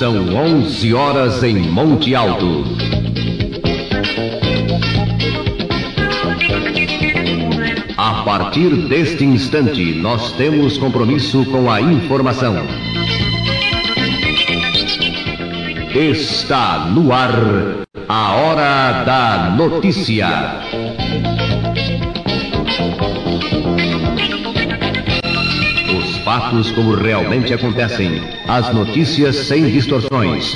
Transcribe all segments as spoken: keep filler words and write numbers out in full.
São onze horas em Monte Alto. A partir deste instante, nós temos compromisso com a informação. Está no ar a Hora da Notícia. Os fatos como realmente acontecem, as notícias sem distorções.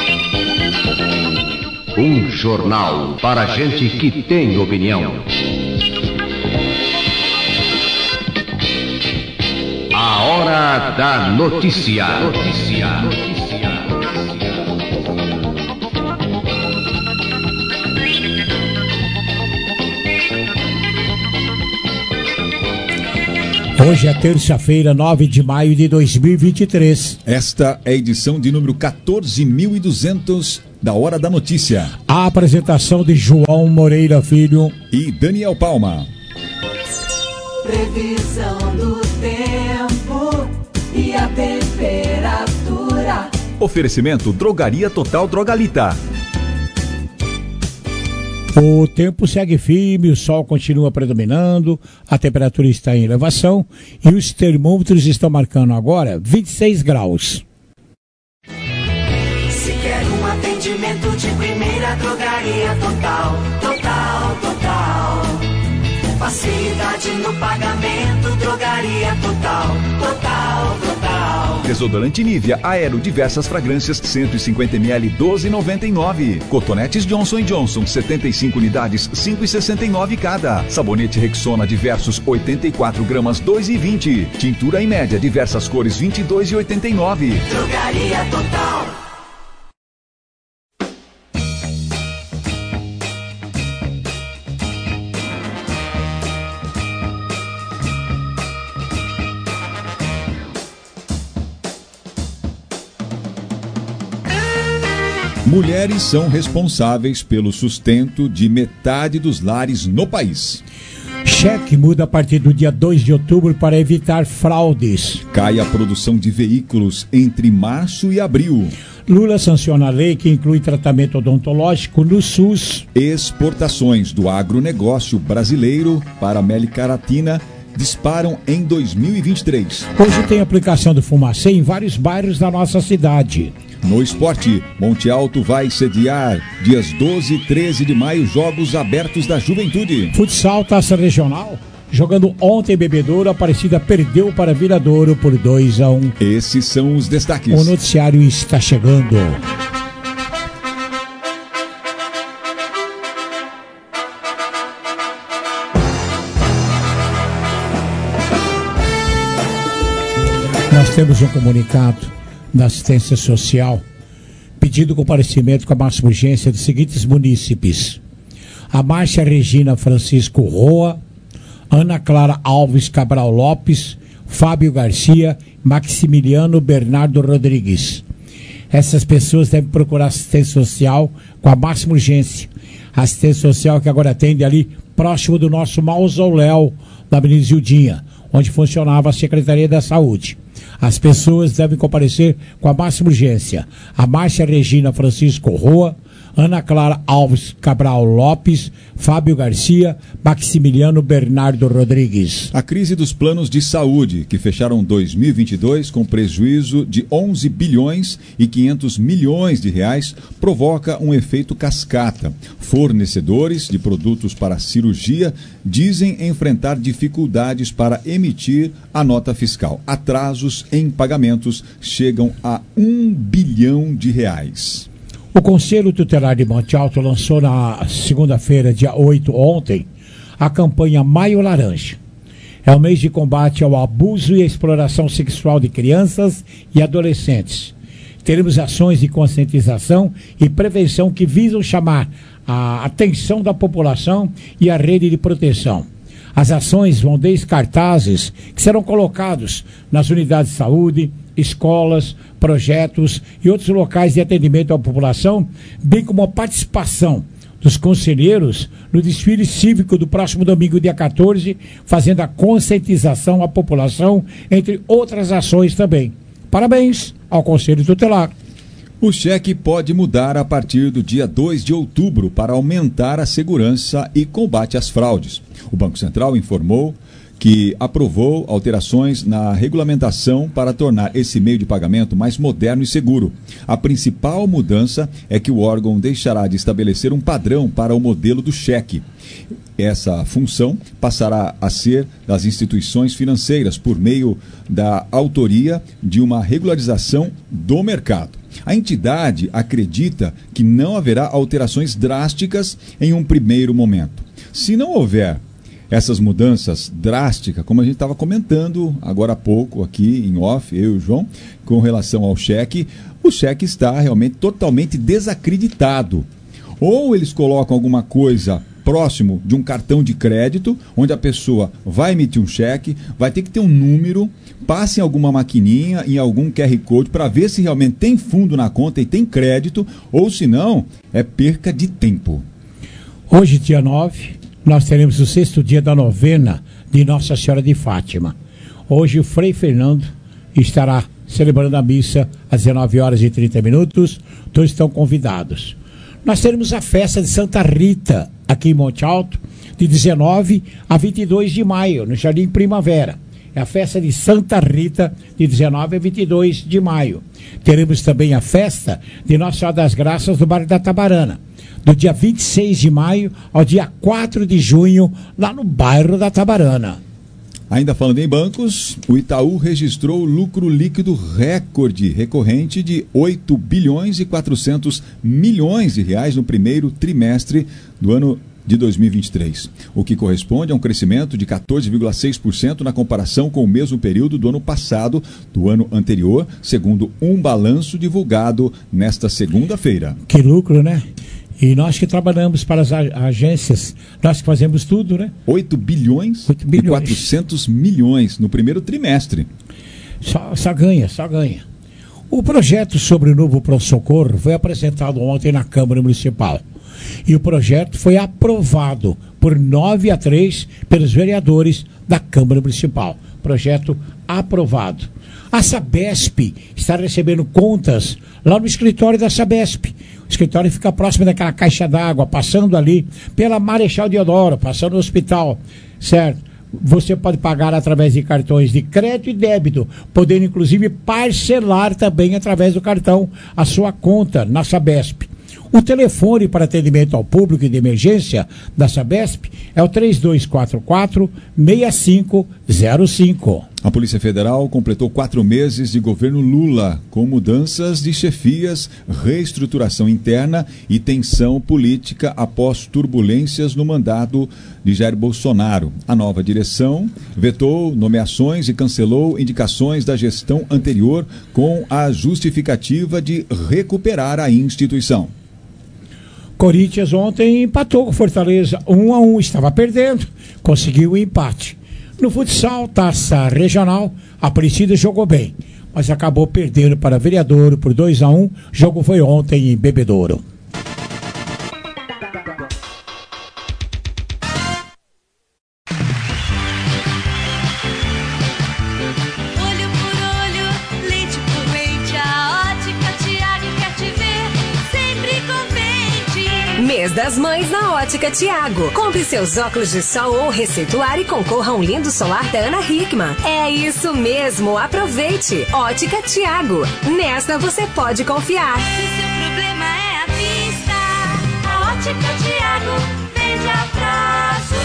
Um jornal para gente que tem opinião. A Hora da Notícia. Notícia. Notícia. Hoje é terça-feira, nove de maio de dois mil e vinte e três. Esta é a edição de número quatorze mil e duzentos da Hora da Notícia. A apresentação de João Moreira Filho e Daniel Palma. Previsão do tempo e a temperatura. Oferecimento Drogaria Total Drogalita. O tempo segue firme, o sol continua predominando, a temperatura está em elevação e os termômetros estão marcando agora vinte e seis graus. Se quer um atendimento de primeira, Drogaria Total, Total, Total. Facilidade no pagamento, Drogaria Total, Total, Total. Desodorante Nivea Aero, diversas fragrâncias, cento e cinquenta mililitros, doze reais e noventa e nove centavos. Cotonetes Johnson e Johnson, setenta e cinco unidades, cinco reais e sessenta e nove centavos cada. Sabonete Rexona, diversos, oitenta e quatro gramas, dois reais e vinte centavos. Tintura em média, diversas cores, vinte e dois reais e oitenta e nove centavos. Drogaria Total. Mulheres são responsáveis pelo sustento de metade dos lares no país. Cheque muda a partir do dia dois de outubro para evitar fraudes. Cai a produção de veículos entre março e abril. Lula sanciona a lei que inclui tratamento odontológico no SUS. Exportações do agronegócio brasileiro para a América Latina disparam em dois mil e vinte e três. Hoje tem aplicação do Fumacê em vários bairros da nossa cidade. No esporte, Monte Alto vai sediar dias doze e treze de maio Jogos Abertos da Juventude. Futsal Taça Regional. Jogando ontem Bebedouro, Aparecida perdeu para Viradouro por dois a um. Esses são os destaques. O noticiário está chegando. Nós temos um comunicado da assistência social, pedindo comparecimento com a máxima urgência dos seguintes munícipes: a Márcia Regina Francisco Roa, Ana Clara Alves Cabral Lopes, Fábio Garcia, Maximiliano Bernardo Rodrigues. Essas pessoas devem procurar assistência social com a máxima urgência. Assistência social que agora atende ali próximo do nosso mausoléu da Avenida Zildinha, onde funcionava a Secretaria da Saúde. As pessoas devem comparecer com a máxima urgência. A Márcia Regina Francisco Roa, Ana Clara Alves Cabral Lopes, Fábio Garcia, Maximiliano Bernardo Rodrigues. A crise dos planos de saúde, que fecharam dois mil e vinte e dois com prejuízo de onze bilhões e quinhentos milhões de reais, provoca um efeito cascata. Fornecedores de produtos para cirurgia dizem enfrentar dificuldades para emitir a nota fiscal. Atrasos em pagamentos chegam a um bilhão de reais. O Conselho Tutelar de Monte Alto lançou na segunda-feira, dia oito, ontem, a campanha Maio Laranja. É o mês de combate ao abuso e à exploração sexual de crianças e adolescentes. Teremos ações de conscientização e prevenção que visam chamar a atenção da população e a rede de proteção. As ações vão desde cartazes que serão colocados nas unidades de saúde, escolas, projetos e outros locais de atendimento à população, bem como a participação dos conselheiros no desfile cívico do próximo domingo, dia quatorze, fazendo a conscientização à população, entre outras ações também. Parabéns ao Conselho Tutelar. O cheque pode mudar a partir do dia dois de outubro para aumentar a segurança e combate às fraudes. O Banco Central informou que aprovou alterações na regulamentação para tornar esse meio de pagamento mais moderno e seguro. A principal mudança é que o órgão deixará de estabelecer um padrão para o modelo do cheque. Essa função passará a ser das instituições financeiras por meio da autoria de uma regularização do mercado. A entidade acredita que não haverá alterações drásticas em um primeiro momento. Se não houver essas mudanças drásticas, como a gente estava comentando agora há pouco aqui em off, eu e o João, com relação ao cheque, o cheque está realmente totalmente desacreditado. Ou eles colocam alguma coisa próximo de um cartão de crédito, onde a pessoa vai emitir um cheque, vai ter que ter um número, passe em alguma maquininha, em algum Q R Code, para ver se realmente tem fundo na conta e tem crédito, ou se não, é perca de tempo. Hoje, dia nove, nós teremos o sexto dia da novena de Nossa Senhora de Fátima. Hoje o Frei Fernando estará celebrando a missa às dezenove horas e trinta minutos. Todos estão convidados. Nós teremos a festa de Santa Rita, aqui em Monte Alto, de dezenove a vinte e dois de maio, no Jardim Primavera. É a festa de Santa Rita, de dezenove a vinte e dois de maio. Teremos também a festa de Nossa Senhora das Graças do bairro da Tabarana, do dia vinte e seis de maio ao dia quatro de junho, lá no bairro da Tabarana. Ainda falando em bancos, o Itaú registrou lucro líquido recorde recorrente de oito bilhões e quatrocentos milhões de reais no primeiro trimestre do ano de dois mil e vinte e três, o que corresponde a um crescimento de quatorze vírgula seis por cento na comparação com o mesmo período do ano passado, do ano anterior, segundo um balanço divulgado nesta segunda-feira. Que lucro, né? E nós que trabalhamos para as agências, nós que fazemos tudo, né? oito bilhões e quatrocentos milhões no primeiro trimestre. Só, só ganha, só ganha. O projeto sobre o novo pronto-socorro foi apresentado ontem na Câmara Municipal. E o projeto foi aprovado por nove a três pelos vereadores da Câmara Municipal. Projeto aprovado. A Sabesp está recebendo contas lá no escritório da Sabesp. O escritório fica próximo daquela caixa d'água, passando ali pela Marechal Deodoro, passando no hospital, certo? Você pode pagar através de cartões de crédito e débito, podendo inclusive parcelar também através do cartão a sua conta na Sabesp. O telefone para atendimento ao público e de emergência da Sabesp é o três dois quatro quatro, seis cinco zero cinco. A Polícia Federal completou quatro meses de governo Lula, com mudanças de chefias, reestruturação interna e tensão política após turbulências no mandato de Jair Bolsonaro. A nova direção vetou nomeações e cancelou indicações da gestão anterior com a justificativa de recuperar a instituição. Corinthians ontem empatou com Fortaleza, um a um, estava perdendo, conseguiu o empate. No futsal, taça regional, a Aparecida jogou bem, mas acabou perdendo para Vereador por dois a um, o jogo foi ontem em Bebedouro. Mês das Mães na Ótica Tiago. Compre seus óculos de sol ou receituário e concorra a um lindo solar da Ana Hickman. É isso mesmo, aproveite. Ótica Tiago. Nesta você pode confiar. Se seu problema é a vista, a Ótica Tiago vende a prazo.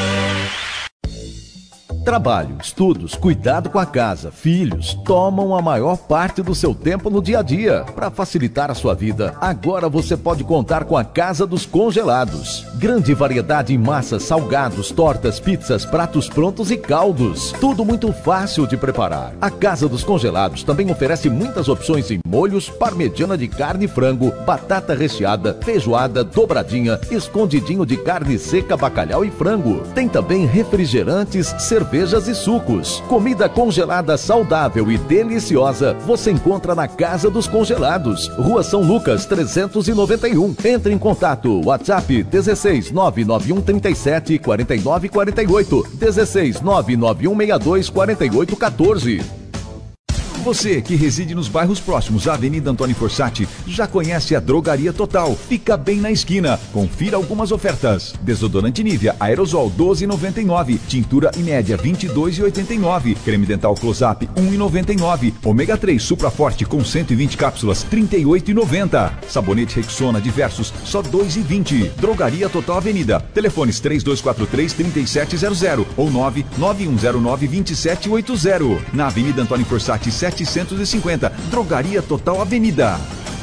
Trabalho, estudos, cuidado com a casa, filhos, tomam a maior parte do seu tempo no dia a dia. Para facilitar a sua vida, agora você pode contar com a Casa dos Congelados. Grande variedade em massas, salgados, tortas, pizzas, pratos prontos e caldos. Tudo muito fácil de preparar. A Casa dos Congelados também oferece muitas opções em molhos, parmegiana de carne e frango, batata recheada, feijoada, dobradinha, escondidinho de carne seca, bacalhau e frango. Tem também refrigerantes, cerveja, cervejas e sucos. Comida congelada saudável e deliciosa você encontra na Casa dos Congelados, Rua São Lucas trezentos e noventa e um. Entre em contato, WhatsApp dezesseis nove nove um trinta e sete quarenta e nove quarenta e oito, dezesseis nove nove um seis dois quarenta e oito quatorze. Você que reside nos bairros próximos à Avenida Antônio Fossati já conhece a Drogaria Total. Fica bem na esquina. Confira algumas ofertas. Desodorante Nivea Aerosol doze e noventa e nove, tintura Imédia vinte e dois e oitenta e nove, creme dental Close-Up um e noventa e nove, ômega três Supra Forte com cento e vinte cápsulas trinta e oito e noventa, sabonete Rexona Diversos só dois e vinte. Drogaria Total Avenida. Telefones três dois quatro três, três sete zero zero ou nove nove um zero nove, dois sete oito zero. Na Avenida Antônio Fossati setecentos e cinquenta. Drogaria Total Avenida.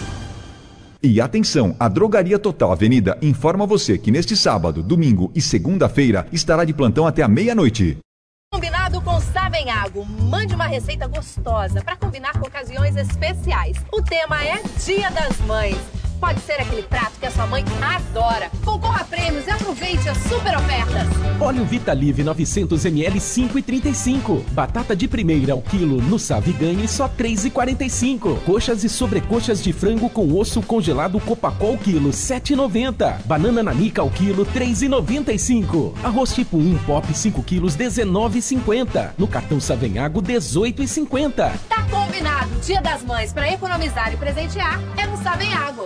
E atenção, a Drogaria Total Avenida informa você que neste sábado, domingo e segunda-feira estará de plantão até a meia-noite. Combinado com Savenhago. Mande uma receita gostosa para combinar com ocasiões especiais. O tema é Dia das Mães. Pode ser aquele prato que a sua mãe adora. Concorra a prêmios e aproveite as super ofertas. Óleo Vitalive novecentos mililitros cinco e trinta e cinco. Batata de primeira ao quilo no Saviganhe só três e quarenta e cinco. Coxas e sobrecoxas de frango com osso congelado Copacol quilo sete e noventa. Banana nanica ao quilo três e noventa e cinco. Arroz tipo um Pop cinco quilos dezenove e cinquenta. No cartão Savenhago dezoito e cinquenta. Tá combinado. Dia das Mães para economizar e presentear é no Savenhago.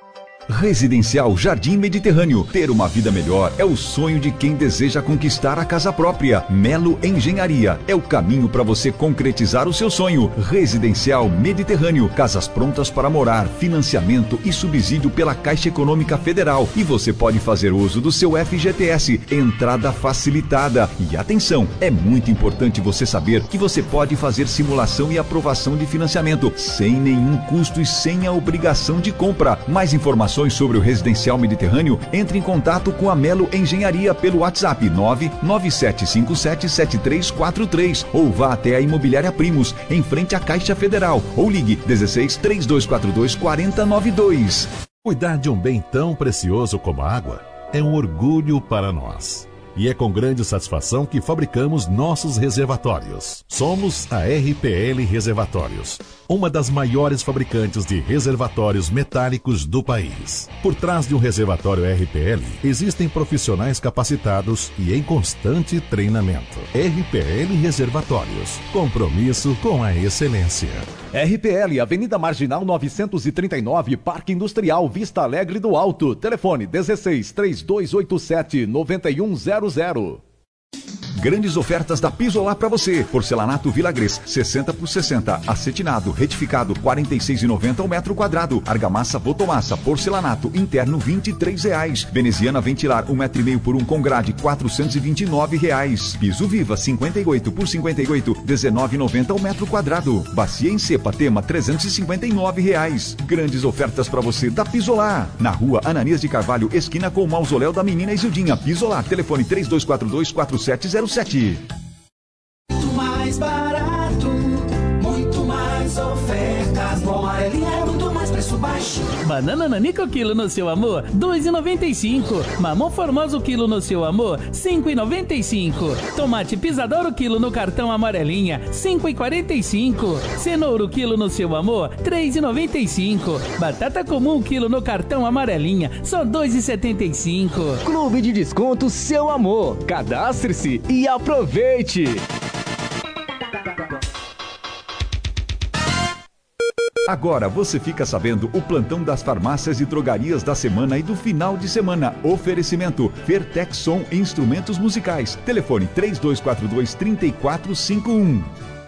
Residencial Jardim Mediterrâneo. Ter uma vida melhor é o sonho de quem deseja conquistar a casa própria. Melo Engenharia é o caminho para você concretizar o seu sonho. Residencial Mediterrâneo. Casas prontas para morar, financiamento e subsídio pela Caixa Econômica Federal. E você pode fazer uso do seu F G T S. Entrada facilitada. E atenção, é muito importante você saber que você pode fazer simulação e aprovação de financiamento sem nenhum custo e sem a obrigação de compra. Mais informações sobre o Residencial Mediterrâneo, entre em contato com a Melo Engenharia pelo WhatsApp nove nove sete cinco sete sete três quatro três ou vá até a Imobiliária Primos, em frente à Caixa Federal, ou ligue dezesseis, três dois quatro dois, quatro zero nove dois. Cuidar de um bem tão precioso como a água é um orgulho para nós. E é com grande satisfação que fabricamos nossos reservatórios. Somos a R P L Reservatórios, uma das maiores fabricantes de reservatórios metálicos do país. Por trás de um reservatório R P L, existem profissionais capacitados e em constante treinamento. R P L Reservatórios, compromisso com a excelência. R P L, Avenida Marginal novecentos e trinta e nove, Parque Industrial, Vista Alegre do Alto. Telefone dezesseis, três dois oito sete, nove um zero zero. Grandes ofertas da Pisolar para você. Porcelanato Villagrés, sessenta por sessenta. Acetinado, retificado, quarenta e seis reais e noventa centavos ao metro quadrado. Argamassa Votomassa, porcelanato interno, vinte e três reais. Veneziana Ventilar, um metro e meio por um com grade, quatrocentos e vinte e nove reais. Piso Viva, cinquenta e oito por cinquenta e oito, dezenove reais e noventa centavos ao metro quadrado. Bacia em cepa Tema, trezentos e cinquenta e nove reais. Grandes ofertas para você da Pisolar. Na rua Ananias de Carvalho, esquina com o mausoléu da menina Isildinha. Pisolar, telefone três dois quatro dois, quatro sete zero sete. Muito mais barato, muito mais ofertas. No Amarelinha é muito mais preço baixo. Banana nanica o quilo no seu amor, dois reais e noventa e cinco. Mamão formoso o quilo no seu amor, cinco reais e noventa e cinco. Tomate pisador o quilo no cartão Amarelinha, cinco reais e quarenta e cinco. Cenoura o quilo no seu amor, três reais e noventa e cinco. Batata comum o quilo no cartão Amarelinha, só dois reais e setenta e cinco. Clube de Desconto Seu Amor. Cadastre-se e aproveite. Agora você fica sabendo o plantão das farmácias e drogarias da semana e do final de semana. Oferecimento Fertexson Instrumentos Musicais. Telefone três dois quatro dois, três quatro cinco um.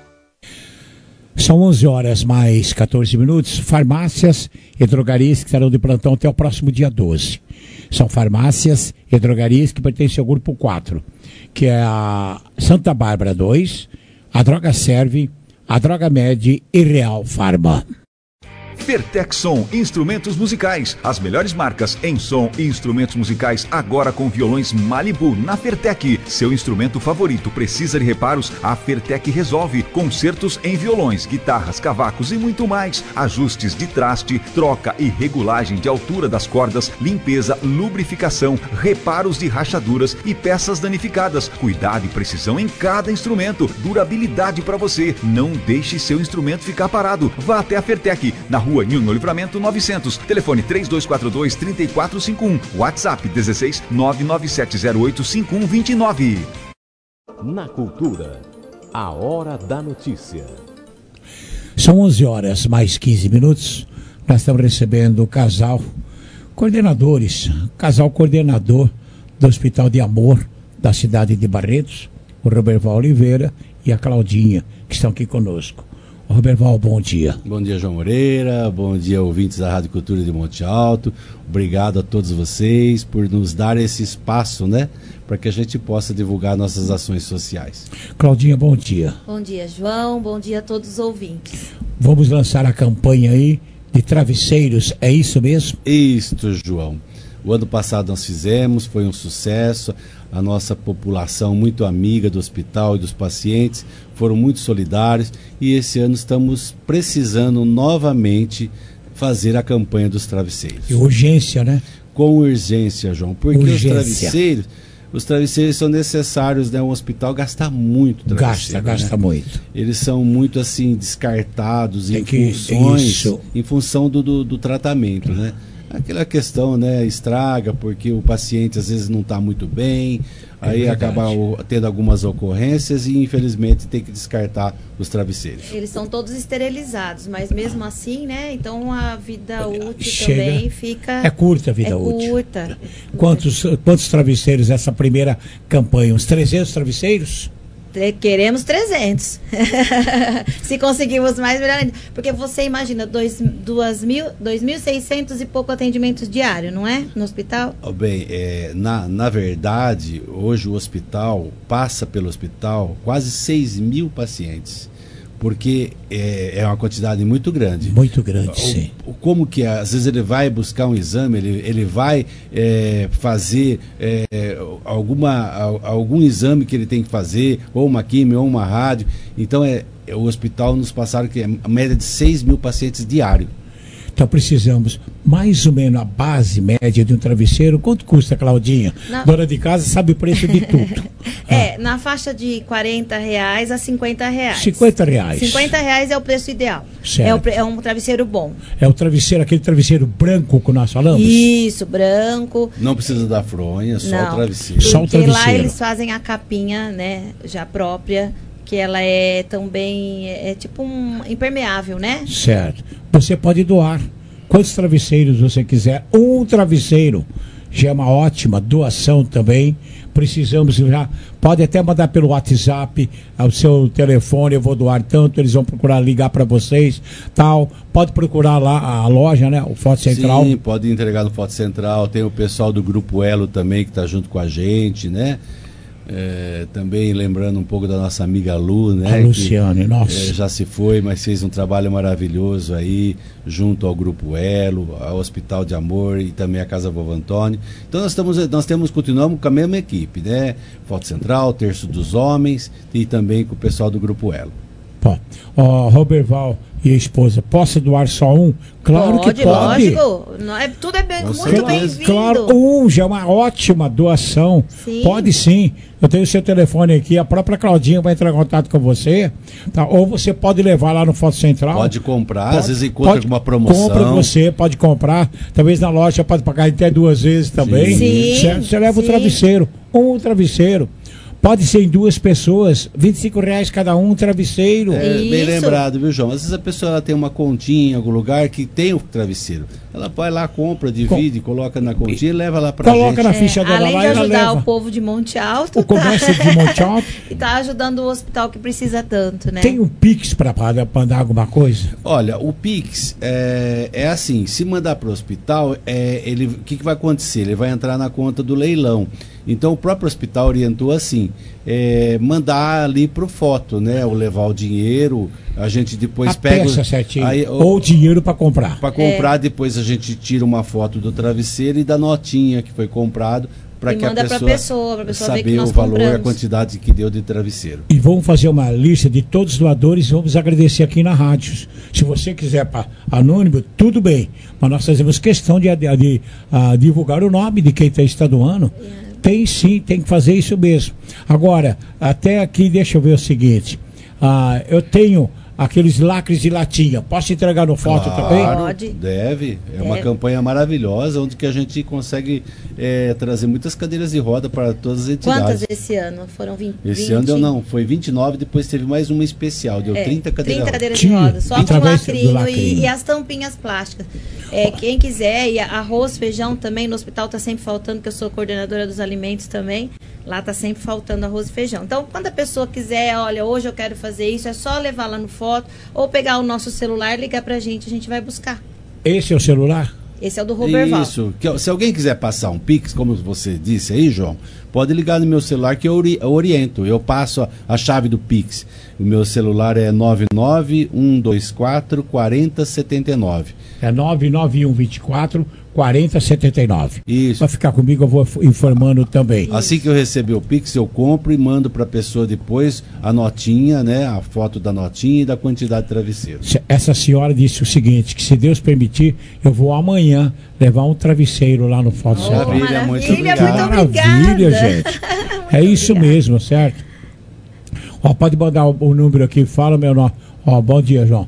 São onze horas mais quatorze minutos. Farmácias e drogarias que estarão de plantão até o próximo dia doze. São farmácias e drogarias que pertencem ao grupo quatro, que é a Santa Bárbara dois, a Droga Serve, a Droga Med e Real Farma. Fertexson Instrumentos Musicais, as melhores marcas em som e instrumentos musicais, agora com violões Malibu na Fertec. Seu instrumento favorito precisa de reparos? A Fertec resolve. Concertos em violões, guitarras, cavacos e muito mais. Ajustes de traste, troca e regulagem de altura das cordas, limpeza, lubrificação, reparos de rachaduras e peças danificadas. Cuidado e precisão em cada instrumento. Durabilidade para você. Não deixe seu instrumento ficar parado. Vá até a Fertec, na rua Nho Livramento novecentos. Telefone três dois quatro dois, três quatro cinco um. WhatsApp dezesseis, nove nove sete zero oito, cinco um dois nove. Na Cultura, a hora da notícia. São onze horas mais quinze minutos. Nós estamos recebendo o casal coordenadores, casal coordenador do Hospital de Amor da cidade de Barretos, o Roberval Oliveira e a Claudinha, que estão aqui conosco. Roberval, bom dia. Bom dia, João Moreira, bom dia, ouvintes da Rádio Cultura de Monte Alto. Obrigado a todos vocês por nos dar esse espaço, né, para que a gente possa divulgar nossas ações sociais. Claudinha, bom dia. Bom dia, João, bom dia a todos os ouvintes. Vamos lançar a campanha aí de travesseiros, é isso mesmo? Isto, João. O ano passado nós fizemos, foi um sucesso, a nossa população muito amiga do hospital e dos pacientes foram muito solidários e esse ano estamos precisando novamente fazer a campanha dos travesseiros. E urgência, né? Com urgência, João, porque urgência. os travesseiros, os travesseiros são necessários, né? O hospital gasta muito travesseiro. Gasta, gasta né? muito. Eles são muito assim descartados Tem em que, funções, isso. em função do, do, do tratamento, né? Aquela questão, né, estraga porque o paciente às vezes não está muito bem, é aí verdade. Acaba o, tendo algumas ocorrências e infelizmente tem que descartar os travesseiros. Eles são todos esterilizados, mas mesmo assim, né, então a vida útil Chega, também fica... É curta a vida é útil. Curta. Quantos, quantos travesseiros essa primeira campanha? Uns trezentos travesseiros? Queremos trezentos. Se conseguirmos mais, melhor ainda. Porque você imagina, dois mil e seiscentos e pouco atendimentos diários, não é? No hospital? Oh, bem, é, na, na verdade, hoje o hospital, passa pelo hospital quase seis mil pacientes. Porque é, é uma quantidade muito grande. Muito grande, o, sim. Como que, às vezes, ele vai buscar um exame, ele, ele vai é, fazer é, alguma, algum exame que ele tem que fazer, ou uma quimio, ou uma rádio. Então, é, o hospital nos passaram que é a média de seis mil pacientes diários. Então precisamos, mais ou menos, a base média de um travesseiro. Quanto custa, Claudinha? Na... Dona de casa sabe o preço de tudo. É, ah. na faixa de quarenta reais a cinquenta reais. cinquenta reais. cinquenta reais é o preço ideal. Certo. É, o, é um travesseiro bom. É o travesseiro, aquele travesseiro branco que nós falamos? Isso, branco. Não precisa da fronha, só Não, o travesseiro. Só o travesseiro. Porque lá eles fazem a capinha, né, já própria, que ela é também, é, é tipo um impermeável, né? Certo. Você pode doar quantos travesseiros você quiser. Um travesseiro já é uma ótima doação também. Precisamos já, pode até mandar pelo WhatsApp o seu telefone, eu vou doar tanto, eles vão procurar ligar para vocês, tal. Pode procurar lá a loja, né, o Foto Central. Sim, pode entregar no Foto Central. Tem o pessoal do Grupo Elo também que está junto com a gente, né? É, também lembrando um pouco da nossa amiga Lu, né? A Luciane, que, nossa. É, já se foi, mas fez um trabalho maravilhoso aí, junto ao Grupo Elo, ao Hospital de Amor e também a Casa Vovô Antônio. Então nós, estamos, nós temos, continuamos com a mesma equipe, né? Foto Central, Terço dos Homens e também com o pessoal do Grupo Elo. Ó, oh, Roberval e a esposa, posso doar só um? Claro pode, que pode. Lógico. Não é, tudo é bem, muito bem-vindo. Claro, um já é uma ótima doação. Sim. Pode sim. Eu tenho o seu telefone aqui, a própria Claudinha vai entrar em contato com você. Tá? Ou você pode levar lá no Foto Central. Pode comprar, pode, às vezes encontra pode, alguma promoção. Compra você, pode comprar. Talvez na loja pode pagar até duas vezes também. Sim. Certo? Você leva sim. o travesseiro, um travesseiro. Pode ser em duas pessoas, vinte e cinco reais cada um, travesseiro. É, bem lembrado, viu, João? Às vezes a pessoa ela tem uma continha em algum lugar que tem o travesseiro. Ela vai lá, compra, divide, Com... coloca na continha e leva lá pra Coloca gente. na ficha é, dela além lá de e ela ajudar leva. O povo de Monte Alto. O comércio tá... de Monte Alto. E tá ajudando o hospital que precisa tanto, né? Tem um Pix para mandar alguma coisa? Olha, o Pix é, é assim, se mandar para o hospital, é, ele, o que, que vai acontecer? Ele vai entrar na conta do leilão. Então o próprio hospital orientou assim, é, mandar ali pro foto, né? Ou levar o dinheiro, a gente depois a pega... peça certinho, aí, ou o dinheiro para comprar. Para comprar, é. Depois a gente tira uma foto do travesseiro e da notinha que foi comprado, para que a pessoa, pra pessoa, pra pessoa saber ver que nós o valor compramos. e a quantidade que deu de travesseiro. E vamos fazer uma lista de todos os doadores e vamos agradecer aqui na rádio. Se você quiser para anônimo, tudo bem. Mas nós fazemos questão de, de, de uh, divulgar o nome de quem está doando. Yeah. Tem sim, tem que fazer isso mesmo. Agora, até aqui, deixa eu ver o seguinte. Uh, eu tenho aqueles lacres de latinha. Posso entregar no foto Claro, também? Pode. Deve. É uma Deve. campanha maravilhosa, onde que a gente consegue é, trazer muitas cadeiras de roda para todas as entidades. Quantas esse ano? Foram vinte? Esse vinte? ano deu não, foi vinte e nove, depois teve mais uma especial, deu É, trinta cadeiras. trinta cadeiras Tinha, de roda, só com através do lacrinho, lacrinho. E, e as tampinhas plásticas. É, quem quiser, e arroz, feijão também, no hospital está sempre faltando, que eu sou coordenadora dos alimentos também, lá está sempre faltando arroz e feijão. Então, quando a pessoa quiser, olha, hoje eu quero fazer isso, é só levar lá no foto, ou pegar o nosso celular e ligar pra gente, a gente vai buscar. Esse é o celular? Esse é o do Roberval. Isso. Que, se alguém quiser passar um Pix, como você disse aí, João, pode ligar no meu celular que eu, ori eu oriento. Eu passo a, a chave do Pix. O meu celular é nove nove um dois quatro quatro zero sete nove. É nove nove um dois quatro quatro zero sete nove. Isso. Vai ficar comigo, eu vou informando também. Assim que eu receber o Pix, eu compro e mando para a pessoa depois a notinha, né? A foto da notinha e da quantidade de travesseiro. Essa senhora disse o seguinte, que se Deus permitir, eu vou amanhã levar um travesseiro lá no Foto Oh, Central. Maravilha, muito maravilha, obrigado. muito Maravilha, obrigada. gente. É isso mesmo, certo? Ó, pode mandar o, o número aqui, fala meu nome. Ó, bom dia, João.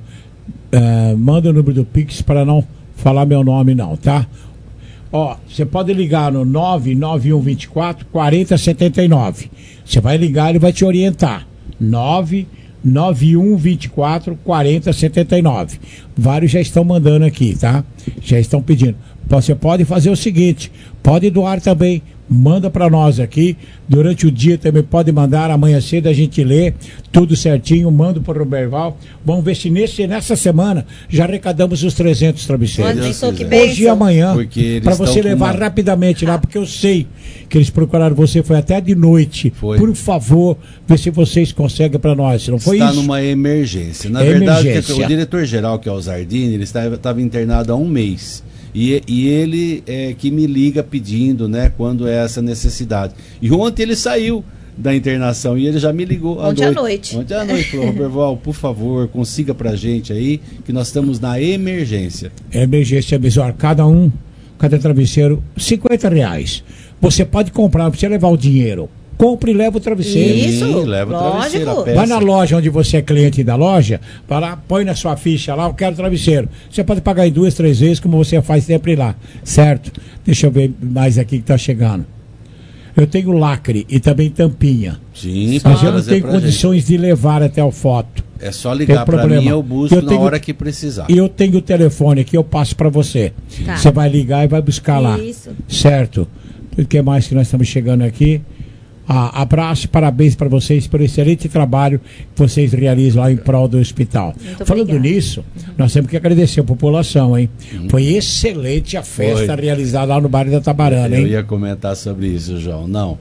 É, manda o número do Pix para não falar meu nome não, tá? Ó, você pode ligar no nove nove um dois quatro quatro zero sete nove. Você vai ligar, ele vai te orientar. nove nove um dois quatro quatro zero sete nove. Vários já estão mandando aqui, tá? Já estão pedindo. Você pode fazer o seguinte, pode doar também, manda para nós aqui, durante o dia também pode mandar, amanhã cedo a gente lê, tudo certinho, mando para o Roberval. Vamos ver se nesse, nessa semana já arrecadamos os trezentos travesseiros. Olha, pensou que Hoje bênção. e amanhã, Porque eles para você estão com levar uma- rapidamente lá, porque eu sei que eles procuraram você, foi até de noite. Foi. Por favor, vê se vocês conseguem para nós, não foi Está isso? numa emergência. Na É verdade, emergência. o diretor-geral, que é o Zardini, ele estava, estava internado há um mês. E, e ele é que me liga pedindo, né, quando é essa necessidade. E ontem ele saiu da internação e ele já me ligou à Ontem à noite. noite. Ontem à noite. Falou, Roberval, por favor, consiga pra gente aí, que nós estamos na emergência. É emergência mesmo. Ó, cada um, cada travesseiro, cinquenta reais. Você pode comprar, não precisa levar o dinheiro. Compre e leva o travesseiro. Isso, Sim, leva o travesseiro, lógico. a peça. Vai na loja onde você é cliente da loja, vai lá, põe na sua ficha lá, eu quero travesseiro. Você pode pagar em duas, três vezes, como você faz sempre lá, certo? Deixa eu ver mais aqui que está chegando. Eu tenho lacre e também tampinha. Sim, Mas pode eu não trazer tenho pra gente. condições de levar até o foto. É só ligar Tem para problema. mim, eu busco Eu na tenho- hora que precisar. E eu tenho o telefone aqui, eu passo para você. Tá. Você vai ligar e vai buscar lá. Isso. Certo? O que mais que nós estamos chegando aqui? Ah, abraço, parabéns para vocês pelo excelente trabalho que vocês realizam lá em prol do hospital. Muito Falando obrigada. nisso, nós temos que agradecer a população, hein? Foi excelente a festa Foi. realizada lá no bairro da Tabarana, Eu hein? ia comentar sobre isso, João. Não,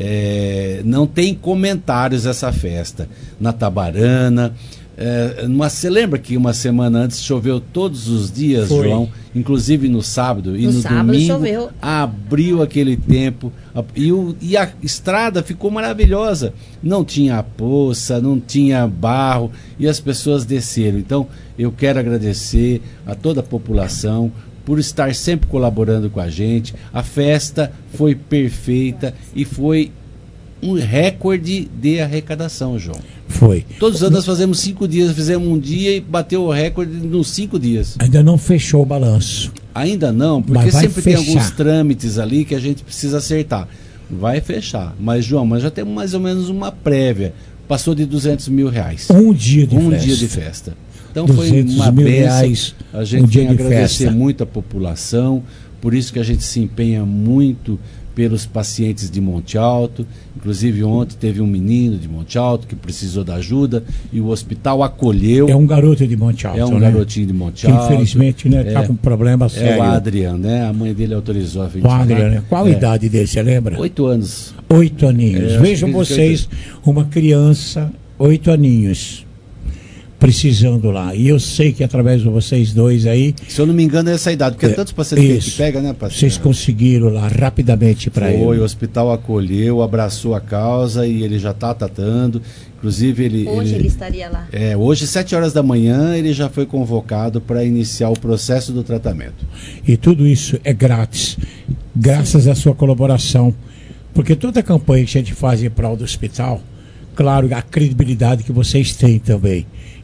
é, não tem comentários essa festa. Na Tabarana, é, uma, você lembra que uma semana antes choveu todos os dias, Foi. João? Inclusive no sábado e No no sábado domingo. choveu. Abriu aquele tempo a- e, o- e a estrada ficou maravilhosa. Não tinha poça, não tinha barro e as pessoas desceram. Então, eu quero agradecer a toda a população por estar sempre colaborando com a gente. A festa foi perfeita e foi um recorde de arrecadação, João. Foi. Todos os anos nós fazemos cinco dias, fizemos um dia e bateu o recorde nos cinco dias. Ainda não fechou o balanço. Ainda não, porque Mas vai sempre tem fechar. alguns trâmites ali que a gente precisa acertar. Vai fechar. Mas, João, mas já temos mais ou menos uma prévia. Passou de duzentos mil reais. Um dia de um festa. dia de festa. Então foi duzentos uma mil bênção. reais, A gente um dia tem que de agradecer festa. muito a população. Por isso que a gente se empenha muito pelos pacientes de Monte Alto. Inclusive ontem teve um menino de Monte Alto que precisou da ajuda e o hospital acolheu. É um garoto de Monte Alto, É um né? garotinho de Monte Que, Alto. infelizmente, né, tá É. com problema É sério. o Adrian, né? A mãe dele autorizou a O ventilar. Adriano, né? Qual a É. idade dele, você lembra? Oito anos. Oito aninhos. É, acho Vejam que ele tem vocês, uma criança, oito aninhos, precisando lá. E eu sei que através de vocês dois aí, Se eu não me engano é essa idade, porque é, É, tantos pacientes que a gente isso. pega, né, paciente? vocês conseguiram lá rapidamente para Foi, o ele. hospital acolheu, abraçou a causa e ele já está tratando. Inclusive ele... Hoje ele estaria lá. É, hoje, sete horas da manhã, ele já foi convocado para iniciar o processo do tratamento. E tudo isso é grátis, graças à sua colaboração. Porque toda a campanha que a gente faz em prol do hospital, claro, a credibilidade que vocês têm também.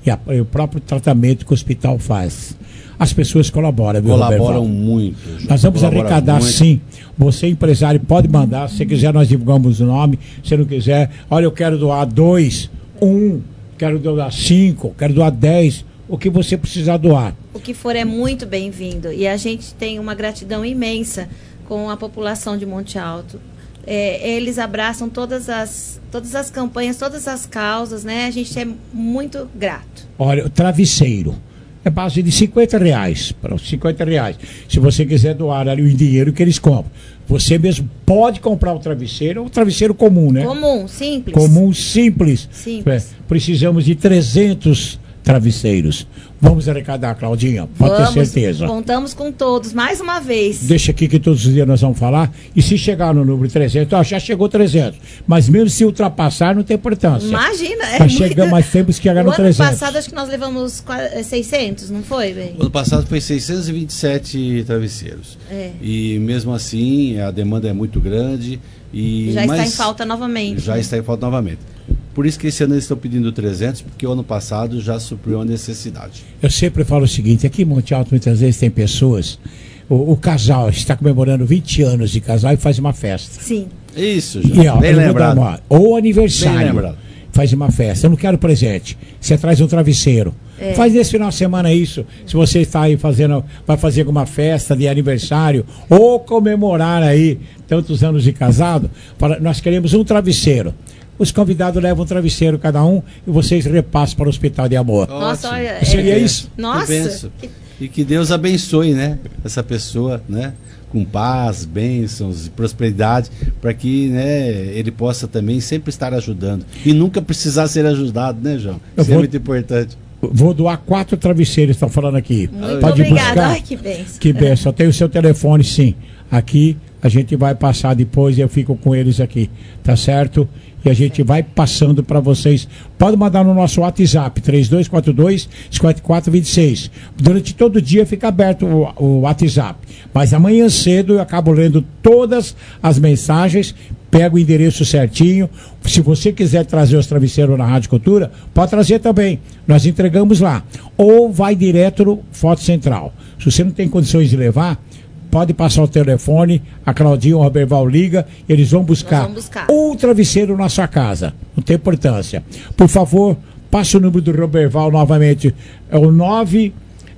e, a, e o próprio tratamento que o hospital faz. As pessoas colaboram, viu, Colaboram Roberval? muito. Nós vamos Colaboram arrecadar muito. sim. Você, empresário, pode mandar. Se quiser, nós divulgamos o nome. Se não quiser, olha, eu quero doar dois, um, quero doar cinco, quero doar dez. O que você precisar doar. O que for é muito bem-vindo. E a gente tem uma gratidão imensa com a população de Monte Alto. É, eles abraçam todas as, todas as campanhas, todas as causas, né? A gente é muito grato. Olha, o travesseiro. É base de cinquenta reais, para os cinquenta reais. Se você quiser doar ali o dinheiro que eles compram. Você mesmo pode comprar o travesseiro, ou o travesseiro comum, né? Comum, simples. Comum, simples. Simples. É, precisamos de trezentos travesseiros. Vamos arrecadar, Claudinha, pode Vamos, ter certeza. Contamos com todos, mais uma vez. Deixa aqui que todos os dias nós vamos falar. E se chegar no número trezentos, ó, já chegou trezentos. Mas mesmo se ultrapassar, não tem importância. Imagina, é Mas chegamos, mas temos que chegar no O ano trezentos. passado acho que nós levamos qua- seiscentos, não foi, bem? O ano passado foi seiscentos e vinte e sete travesseiros. É. E mesmo assim, a demanda é muito grande. E Já está mas em falta novamente. Já né? está em falta novamente. Por isso que esse ano eles estão pedindo trezentos, porque o ano passado já supriu a necessidade. Eu sempre falo o seguinte, aqui em Monte Alto muitas vezes tem pessoas, o, o casal está comemorando vinte anos de casal e faz uma festa. Sim. Isso, E, já. ó, Bem eu vou lembrado. dar uma- ou Bem aniversário, lembrado. faz uma festa. Eu não quero presente. Você traz um travesseiro. É. Faz nesse final de semana isso. Se você está aí fazendo, vai fazer alguma festa de aniversário ou comemorar aí tantos anos de casado, para- nós queremos um travesseiro. Os convidados levam um travesseiro cada um e vocês repassam para o Hospital de Amor. Nossa, Ótimo. olha. Seria é- isso? Nossa. Eu penso. que- E que Deus abençoe, né? Essa pessoa, né? Com paz, bênçãos, prosperidade, para que, né, ele possa também sempre estar ajudando. E nunca precisar ser ajudado, né, João? Eu Isso vou- é muito importante. Vou doar quatro travesseiros, estão falando aqui. Muito Pode obrigada. buscar. Ai, que bênção. Que benção. Tem o seu telefone, sim. Aqui a gente vai passar depois e eu fico com eles aqui. Tá certo? E a gente vai passando para vocês. Pode mandar no nosso WhatsApp, três dois quatro dois, quatro quatro dois seis. Durante todo o dia fica aberto o, o WhatsApp. Mas amanhã cedo eu acabo lendo todas as mensagens, pego o endereço certinho. Se você quiser trazer os travesseiros na Rádio Cultura, pode trazer também. Nós entregamos lá. Ou vai direto no Foto Central. Se você não tem condições de levar, pode passar o telefone, a Claudinha ou o Roberval liga, eles vão buscar, vamos buscar. um travesseiro na sua casa. Não tem importância. Por favor, passe o número do Roberval novamente. É o nove,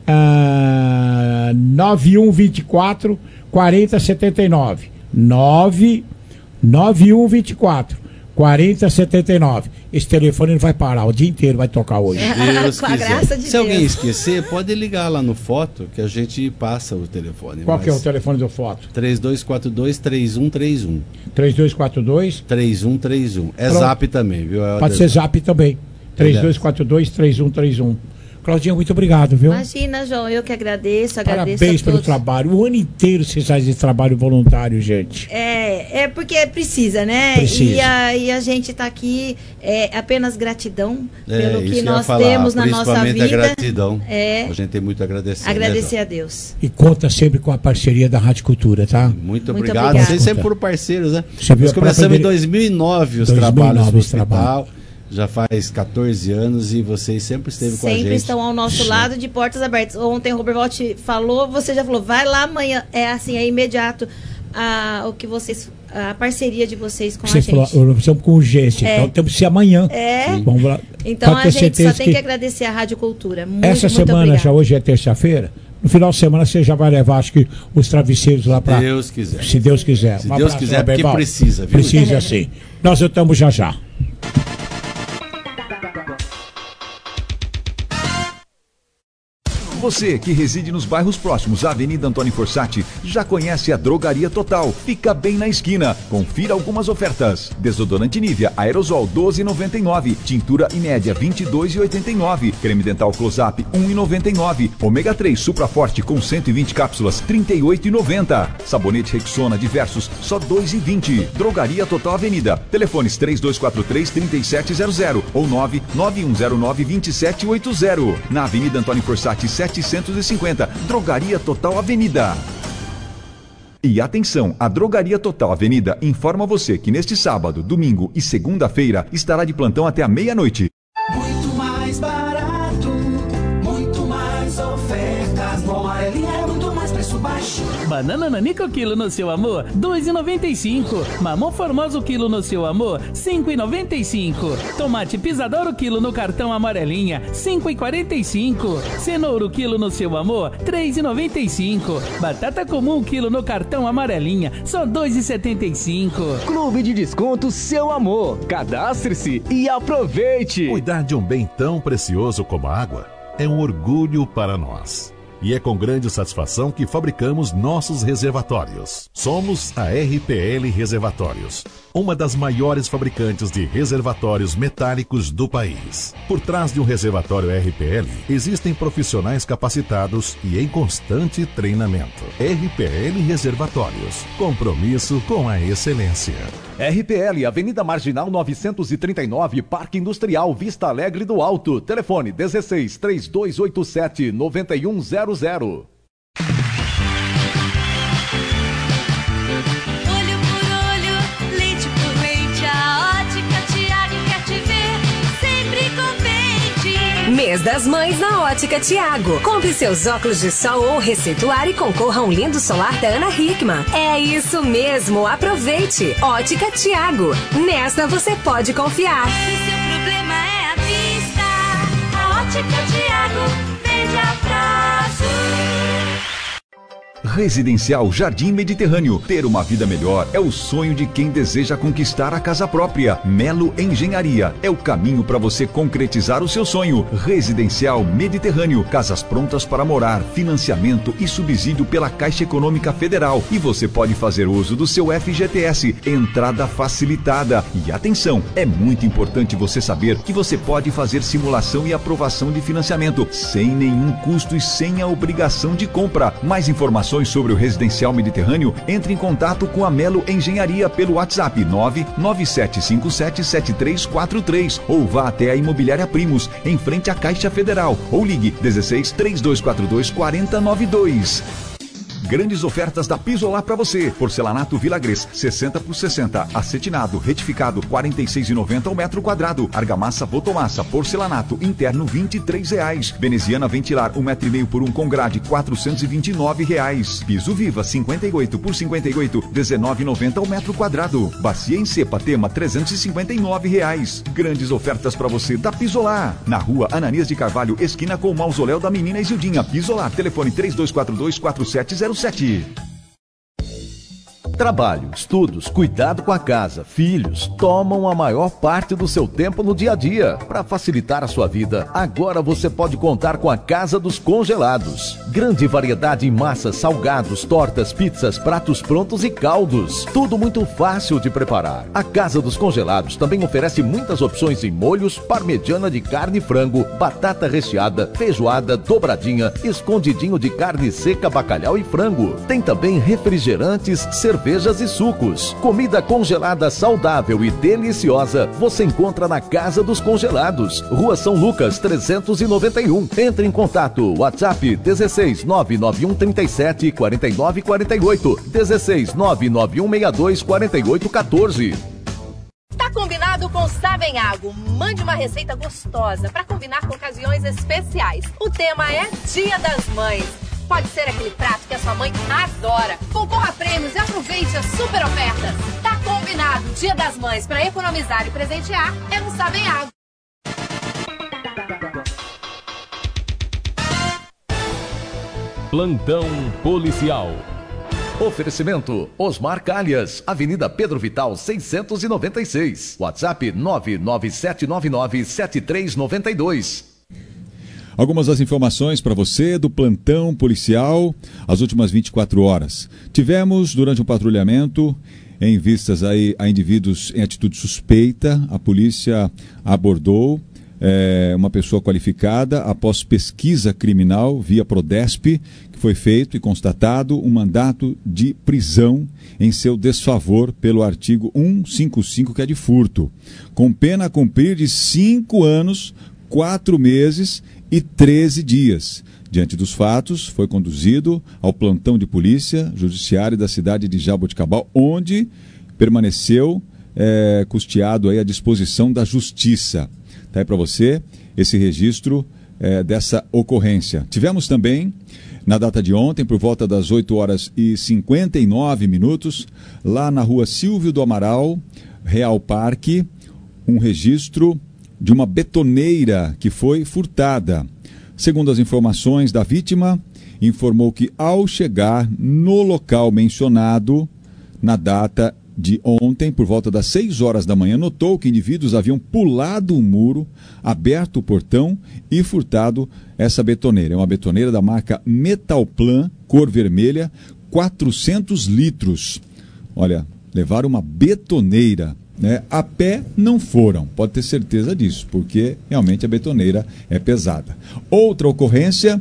ah, nove um dois quatro, quatro zero sete nove. nove nove um dois quatro, quatro zero sete nove. Esse telefone não vai parar, o dia inteiro vai tocar hoje. Deus Com a quiser. graça de Se Deus. alguém esquecer, pode ligar lá no Foto que a gente passa o telefone. Qual mas que é o telefone do Foto? três dois quatro dois, três um três um. três dois quatro dois. três um três um. É Pronto. Zap também, viu? É Pode ser Zap também. três dois quatro dois, três um três um. Claudinha, muito obrigado, viu? Imagina, João, eu que agradeço, agradeço Parabéns a pelo todos. trabalho. O ano inteiro você faz esse trabalho voluntário, gente. É, é porque precisa, né? Precisa. E a, e a gente está aqui, é apenas gratidão É, pelo isso que eu ia nós falar, temos na nossa principalmente vida. a gratidão. É. A gente tem muito a agradecer. né, Agradecer João? a Deus. E conta sempre com a parceria da Rádio Cultura, tá? Muito, Muito obrigado. obrigada. Vocês sempre foram parceiros, né? Você viu Nós a começamos própria em dois mil e nove os dois mil e nove trabalhos no esse trabalho. hospital. Já faz quatorze anos e vocês sempre esteve com a gente. Sempre estão ao nosso lado de portas abertas. Ontem o Robert Volt falou, você já falou, vai lá amanhã. É assim, é imediato a, o que vocês, a parceria de vocês com Você a gente. falou, nós estamos com urgência, É. então temos que ser amanhã. É. Vamos lá. Então Pode a ter gente certeza só tem que, agradecer a Rádio Cultura. Muito, essa muito semana, obrigada. já hoje é terça-feira, no final de semana você já vai levar, acho que, os travesseiros lá para. Deus quiser. Se Deus quiser. Se Um Deus abraço, quiser, porque Roberval. precisa, viu? Precisa sim. Nós voltamos já já. Você que reside nos bairros próximos à Avenida Antônio Fossati já conhece a Drogaria Total. Fica bem na esquina. Confira algumas ofertas. Desodorante Nivea Aerosol doze reais e noventa e nove centavos. Tintura Inédia vinte e dois reais e oitenta e nove centavos. Creme dental Close-Up um real e noventa e nove centavos. Ômega três Supra Forte com cento e vinte cápsulas trinta e oito reais e noventa centavos. Sabonete Rexona Diversos só dois reais e vinte centavos. Drogaria Total Avenida. Telefones três dois quatro três, três sete zero zero ou nove nove um zero nove, dois sete oito zero. Na Avenida Antônio Fossati setecentos e cinquenta. Drogaria Total Avenida. E atenção, a Drogaria Total Avenida informa você que neste sábado, domingo e segunda-feira estará de plantão até a meia-noite. Muito mais barato, amarelinha é muito mais preço baixo. Banana nanica quilo no seu amor, dois reais e noventa e cinco. Mamão formoso quilo no seu amor, cinco reais e noventa e cinco. Tomate pisador quilo no cartão amarelinha, cinco reais e quarenta e cinco. Cenoura quilo no seu amor, três reais e noventa e cinco. Batata comum quilo no cartão amarelinha, só dois reais e setenta e cinco. Clube de Desconto Seu Amor. Cadastre-se e aproveite. Cuidar de um bem tão precioso como a água é um orgulho para nós. E é com grande satisfação que fabricamos nossos reservatórios. Somos a R P L Reservatórios, uma das maiores fabricantes de reservatórios metálicos do país. Por trás de um reservatório R P L, existem profissionais capacitados e em constante treinamento. R P L Reservatórios, compromisso com a excelência. R P L, Avenida Marginal novecentos e trinta e nove, Parque Industrial, Vista Alegre do Alto. Telefone dezesseis, trinta e dois oitenta e sete, noventa e um zero zero. Olho por olho, leite por leite, a Ótica Tiago quer te ver sempre contente. Mês das Mães na Ótica Tiago. Compre seus óculos de sol ou receituário e concorra a um lindo solar da Ana Hickman. É isso mesmo, aproveite. Ótica Tiago. Nesta você pode confiar. Se seu problema é a vista, a Ótica Tiago vende a prazo. Residencial Jardim Mediterrâneo. Ter uma vida melhor é o sonho de quem deseja conquistar a casa própria. Melo Engenharia é o caminho para você concretizar o seu sonho. Residencial Mediterrâneo. Casas prontas para morar, financiamento e subsídio pela Caixa Econômica Federal. E você pode fazer uso do seu F G T S. Entrada facilitada. E atenção, é muito importante você saber que você pode fazer simulação e aprovação de financiamento sem nenhum custo e sem a obrigação de compra. Mais informações sobre o Residencial Mediterrâneo, entre em contato com a Melo Engenharia pelo WhatsApp nove nove sete cinco sete sete três quatro três ou vá até a Imobiliária Primos, em frente à Caixa Federal, ou ligue dezesseis, trinta e dois quarenta e dois, quarenta noventa e dois. Grandes ofertas da Pisolar para você. Porcelanato Vilagres, sessenta por sessenta. Acetinado, retificado, quarenta e seis reais e noventa centavos ao metro quadrado. Argamassa Votomassa, porcelanato interno, vinte e três reais. Veneziana Ventilar, um metro e meio por um com grade, quatrocentos e vinte e nove reais. Piso Viva, cinquenta e oito por cinquenta e oito, dezenove reais e noventa centavos ao metro quadrado. Bacia em cepa Tema, trezentos e cinquenta e nove reais. Grandes ofertas para você da Pisolar. Na rua Ananias de Carvalho, esquina com o Mausoléu da Menina Isildinha. Pisolar, telefone três dois quatro dois, quatro sete zero sete. Trabalho, estudos, cuidado com a casa, filhos, tomam a maior parte do seu tempo no dia a dia. Para facilitar a sua vida, agora você pode contar com a Casa dos Congelados. Grande variedade em massas, salgados, tortas, pizzas, pratos prontos e caldos. Tudo muito fácil de preparar. A Casa dos Congelados também oferece muitas opções em molhos, parmegiana de carne e frango, batata recheada, feijoada, dobradinha, escondidinho de carne seca, bacalhau e frango. Tem também refrigerantes, cervejas, cervejas e sucos. Comida congelada saudável e deliciosa você encontra na Casa dos Congelados, Rua São Lucas trezentos e noventa e um. Entre em contato, WhatsApp dezesseis, nove nove um trinta e sete, quarenta e nove quarenta e oito, dezesseis, nove nove um sessenta e dois, quarenta e oito quatorze. Tá combinado com Savenhago. Mande uma receita gostosa para combinar com ocasiões especiais. O tema é Dia das Mães. Pode ser aquele prato que a sua mãe adora. Concorra a prêmios e aproveite as super ofertas. Tá combinado. Dia das Mães para economizar e presentear é no Savenhago. Plantão Policial. Oferecimento Osmar Calhas, Avenida Pedro Vital seiscentos e noventa e seis. WhatsApp nove nove sete nove nove sete três nove dois. Algumas das informações para você do plantão policial, as últimas vinte e quatro horas. Tivemos, durante um patrulhamento, em vistas aí a indivíduos em atitude suspeita, a polícia abordou é, uma pessoa qualificada após pesquisa criminal via Prodesp, que foi feito e constatado um mandato de prisão em seu desfavor pelo artigo cento e cinquenta e cinco, que é de furto, com pena a cumprir de cinco anos, quatro meses e treze dias. Diante dos fatos, foi conduzido ao plantão de polícia judiciário da cidade de Jaboticabal, onde permaneceu é, custeado aí à disposição da justiça. Tá aí para você esse registro é, dessa ocorrência. Tivemos também na data de ontem, por volta das oito horas e cinquenta e nove minutos, lá na rua Silvio do Amaral, Real Parque, um registro de uma betoneira que foi furtada. Segundo as informações da vítima, informou que ao chegar no local mencionado, na data de ontem, por volta das seis horas da manhã, notou que indivíduos haviam pulado o muro, aberto o portão e furtado essa betoneira. É uma betoneira da marca Metalplan, cor vermelha, quatrocentos litros. Olha, levaram uma betoneira, né? A pé não foram, pode ter certeza disso, porque realmente a betoneira é pesada. Outra ocorrência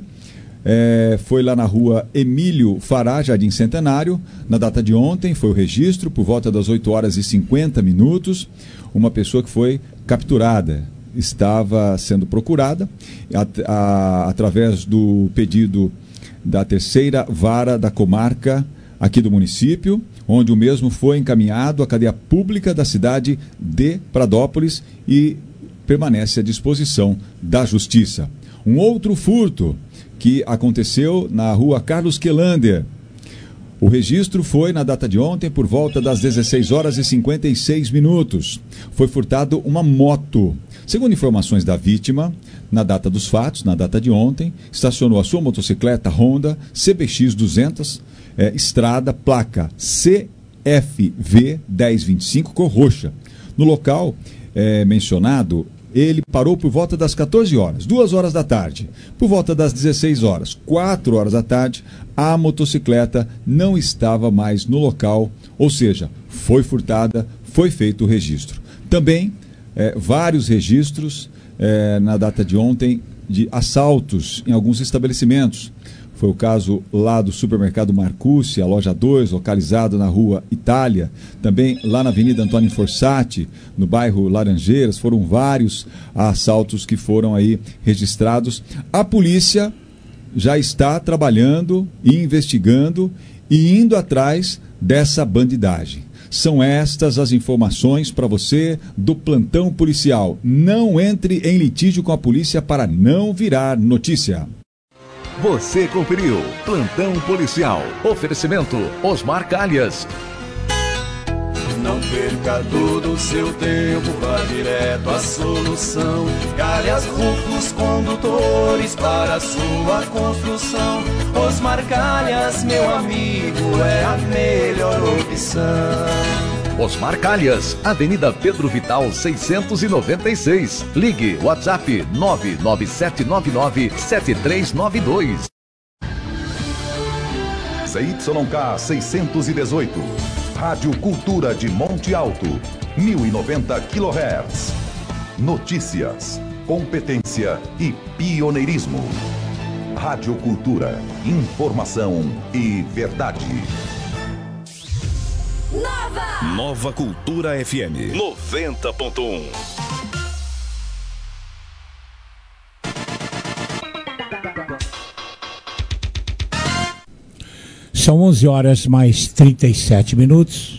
é, foi lá na rua Emílio Fará, Jardim Centenário, na data de ontem, foi o registro, por volta das oito horas e cinquenta minutos, uma pessoa que foi capturada, estava sendo procurada, a, a, através do pedido da terceira vara da comarca aqui do município, onde o mesmo foi encaminhado à cadeia pública da cidade de Pradópolis e permanece à disposição da Justiça. Um outro furto que aconteceu na rua Carlos Quelander. O registro foi na data de ontem, por volta das dezesseis horas e cinquenta e seis minutos. Foi furtado uma moto. Segundo informações da vítima, na data dos fatos, na data de ontem, estacionou a sua motocicleta Honda C B X duzentos, é, estrada, placa C F V dez vinte e cinco, cor roxa. No local é, mencionado, ele parou por volta das quatorze horas, duas horas da tarde. Por volta das dezesseis horas, quatro horas da tarde, a motocicleta não estava mais no local, ou seja, foi furtada, foi feito o registro. Também, é, vários registros é, na data de ontem de assaltos em alguns estabelecimentos. Foi o caso lá do supermercado Marcucci, a loja dois, localizado na rua Itália. Também lá na Avenida Antônio Fossati, no bairro Laranjeiras, foram vários assaltos que foram aí registrados. A polícia já está trabalhando e investigando e indo atrás dessa bandidagem. São estas as informações para você do plantão policial. Não entre em litígio com a polícia para não virar notícia. Você conferiu Plantão Policial. Oferecimento Osmar Calhas. Não perca todo o seu tempo, vá direto à solução. Calhas Rufos Condutores para a sua construção. Osmar Calhas, meu amigo, é a melhor opção. Osmar Calhas, Avenida Pedro Vital seiscentos e noventa e seis. Ligue WhatsApp nove nove sete nove nove sete três nove dois. C Y K seiscentos e dezoito. Rádio Cultura de Monte Alto, mil e noventa quilohertz. Notícias, competência e pioneirismo. Rádio Cultura, informação e verdade. Nova! Nova Cultura F M noventa ponto um. São onze horas mais trinta e sete minutos.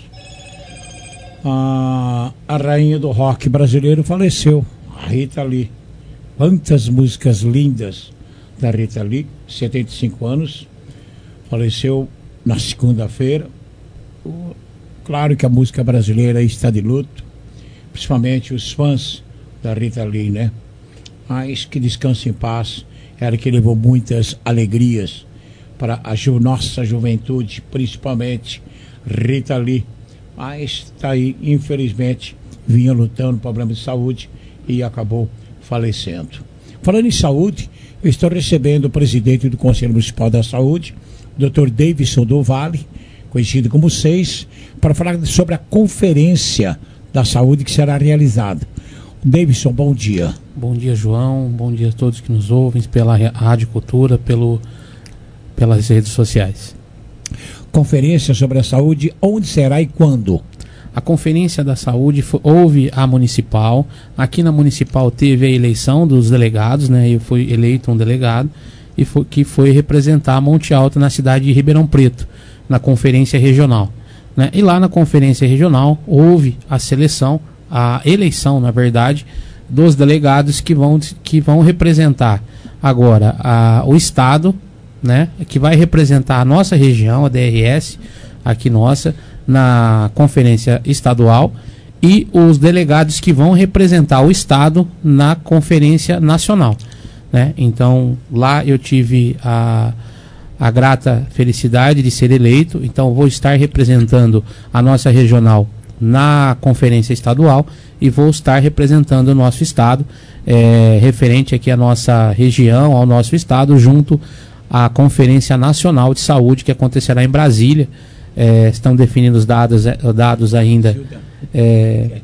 A, a rainha do rock brasileiro faleceu, a Rita Lee. Quantas músicas lindas da Rita Lee, setenta e cinco anos. Faleceu na segunda-feira. Claro que a música brasileira está de luto, principalmente os fãs da Rita Lee, né? Mas que descanse em paz. Ela que levou muitas alegrias para a ju- nossa juventude, principalmente Rita Lee. Mas está aí, infelizmente, vinha lutando problema de saúde e acabou falecendo. Falando em saúde, eu estou recebendo o presidente do Conselho Municipal da Saúde, doutor Davidson do Vale, conhecido como seis, para falar sobre a conferência da saúde que será realizada. Davidson, bom dia. Bom dia, João. Bom dia a todos que nos ouvem pela Rádio Cultura, pelo, pelas redes sociais. Conferência sobre a saúde, onde será e quando? A Conferência da Saúde foi, houve a municipal. Aqui na municipal teve a eleição dos delegados, né? Eu fui eleito um delegado e foi, que foi representar Monte Alto na cidade de Ribeirão Preto, na conferência regional, né? E lá na conferência regional houve a seleção, a eleição, na verdade, dos delegados que vão, que vão representar agora a, o estado né, que vai representar a nossa região, a D R S, aqui nossa, na conferência estadual, e os delegados que vão representar o estado na conferência nacional, né? Então, lá eu tive a, a grata felicidade de ser eleito, então vou estar representando a nossa regional na conferência estadual e vou estar representando o nosso estado, é, referente aqui à nossa região, ao nosso estado, junto à Conferência Nacional de Saúde, que acontecerá em Brasília. É, estão definindo os dados, dados ainda, é,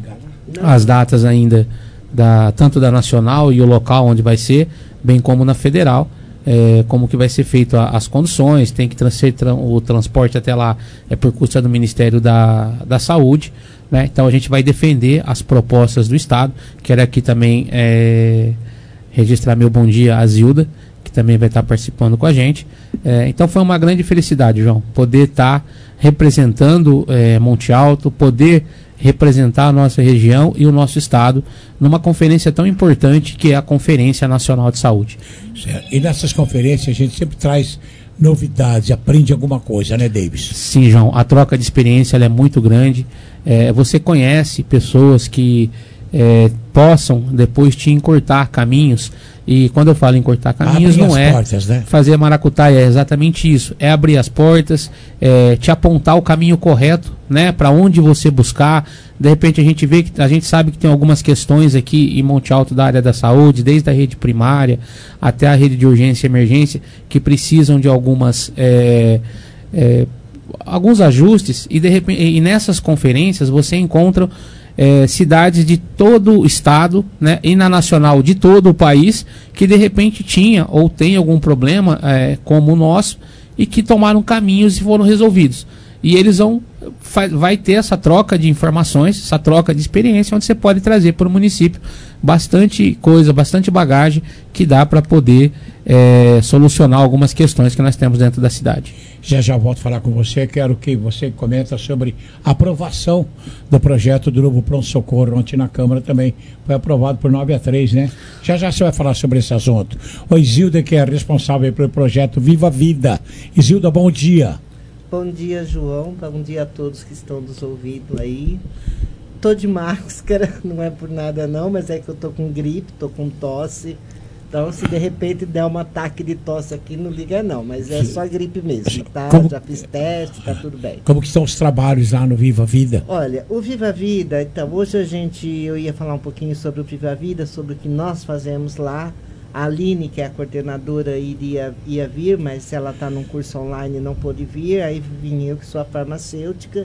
as datas ainda, da, tanto da nacional e o local onde vai ser, bem como na federal, é, como que vai ser feito a, as conduções, tem que transfer, tra, o transporte até lá é por custa do Ministério da, da Saúde, né? Então a gente vai defender as propostas do Estado. Quero aqui também é, registrar meu bom dia a Zilda, que também vai estar participando com a gente. É, então foi uma grande felicidade, João, poder estar representando é, Monte Alto, poder representar a nossa região e o nosso estado numa conferência tão importante que é a Conferência Nacional de Saúde. Certo. E nessas conferências a gente sempre traz novidades, aprende alguma coisa, né, Davis? Sim, João, a troca de experiência ela é muito grande. É, você conhece pessoas que é, possam depois te encurtar caminhos. E quando eu falo em cortar caminhos, abrir não é portas, né? fazer maracutaia, é exatamente isso. É abrir as portas, é, te apontar o caminho correto, né? Para onde você buscar. De repente a gente vê que a gente sabe que tem algumas questões aqui em Monte Alto da área da saúde, desde a rede primária até a rede de urgência e emergência, que precisam de algumas é, é, alguns ajustes. E de repente, e nessas conferências você encontra É, cidades de todo o estado, né, e na nacional de todo o país, que de repente tinha ou tem algum problema é, como o nosso, e que tomaram caminhos e foram resolvidos. E eles vão vai ter essa troca de informações, essa troca de experiência, onde você pode trazer para o município bastante coisa, bastante bagagem que dá para poder é, solucionar algumas questões que nós temos dentro da cidade. Já já volto a falar com você, quero que você comenta sobre a aprovação do projeto do novo pronto-socorro. Ontem na Câmara também foi aprovado por nove a três, né? Já já você vai falar sobre esse assunto. O Isilda, que é responsável pelo projeto Viva a Vida. Isilda, bom dia. Bom dia, João. Bom dia a todos que estão nos ouvindo aí. Tô de máscara, não é por nada não, mas é que eu tô com gripe, tô com tosse. Então, se de repente der um ataque de tosse aqui, não liga não, mas é só gripe mesmo, tá? Como... Já fiz teste, tá tudo bem. Como que estão os trabalhos lá no Viva a Vida? Olha, o Viva a Vida, então, hoje a gente, eu ia falar um pouquinho sobre o Viva a Vida, sobre o que nós fazemos lá. A Aline, que é a coordenadora, iria, ia vir, mas ela está num curso online e não pôde vir, aí vim eu, que sou a farmacêutica,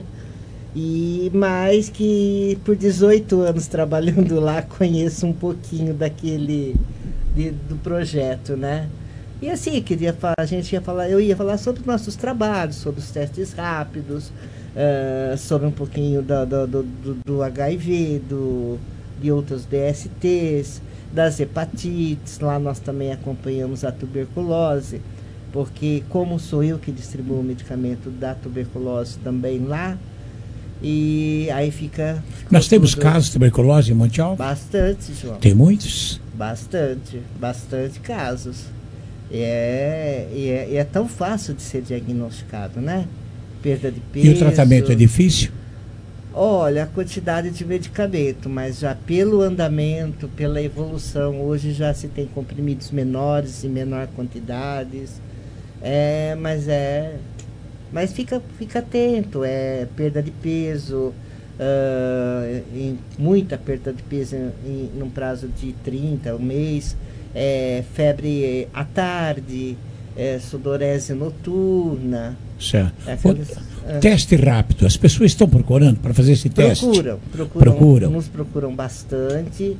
e mais que por dezoito anos trabalhando lá, conheço um pouquinho daquele, de, do projeto, né? E assim, queria falar, a gente ia falar, eu ia falar sobre os nossos trabalhos, sobre os testes rápidos, uh, sobre um pouquinho do, do, do, do H I V, do, de outros D S Ts, das hepatites. Lá nós também acompanhamos a tuberculose, porque como sou eu que distribuo o medicamento da tuberculose também lá, e aí fica... Nós temos tudo... casos de tuberculose em Monte Alto? Bastante, João. Tem muitos? Bastante, bastante casos. E é, e é, e é tão fácil de ser diagnosticado, né? Perda de peso. E o tratamento é difícil? Olha, a quantidade de medicamento, mas já pelo andamento, pela evolução, hoje já se tem comprimidos menores em menor quantidades, é, mas é, mas fica, fica atento, é perda de peso, uh, em, muita perda de peso em, em num prazo de trinta, um mês, é, febre à tarde, é, sudorese noturna. Certo. É aqueles, o, teste rápido, as pessoas estão procurando para fazer esse teste? Procuram, procuram, procuram, nos procuram bastante,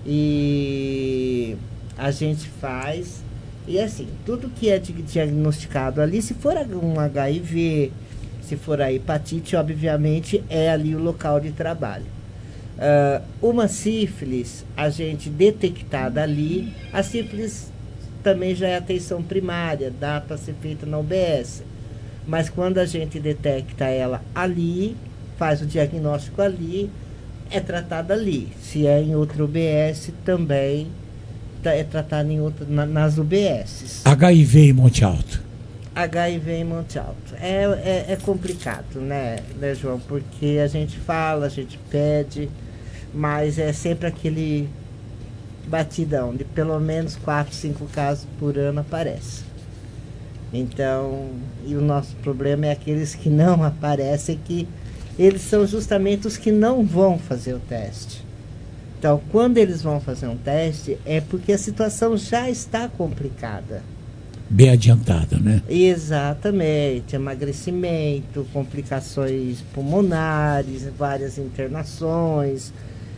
e a gente faz, e assim, tudo que é diagnosticado ali, se for um H I V, se for a hepatite, obviamente é ali o local de trabalho. Uh, uma sífilis, a gente detectada ali, a sífilis também já é atenção primária, dá para ser feita na U B S. Mas quando a gente detecta ela ali, faz o diagnóstico ali, é tratada ali. Se é em outra U B S, também é tratado em outra, na, nas U B S. H I V em Monte Alto. H I V em Monte Alto. É, é, é complicado, né, né, João? Porque a gente fala, a gente pede, mas é sempre aquele batidão de pelo menos quatro, cinco casos por ano aparece. Então, e o nosso problema é aqueles que não aparecem, que eles são justamente os que não vão fazer o teste. Então, quando eles vão fazer um teste, é porque a situação já está complicada. Bem adiantada, né? Exatamente. Emagrecimento, complicações pulmonares, várias internações,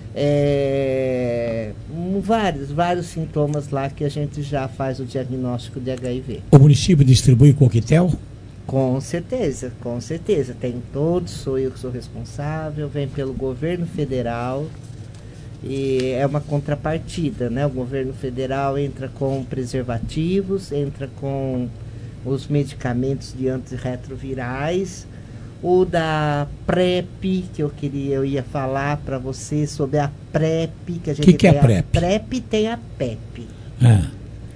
é, vários, vários sintomas lá que a gente já faz o diagnóstico de H I V. O município distribui coquetel? Com certeza, com certeza. Tem todos, sou eu que sou responsável, vem pelo governo federal. E é uma contrapartida, né? O governo federal entra com preservativos, entra com os medicamentos de antirretrovirais. O da PrEP, que eu queria, eu ia falar para você sobre a PrEP, que a gente que que tem é a PrEP? A PrEP tem a PEP. Ah.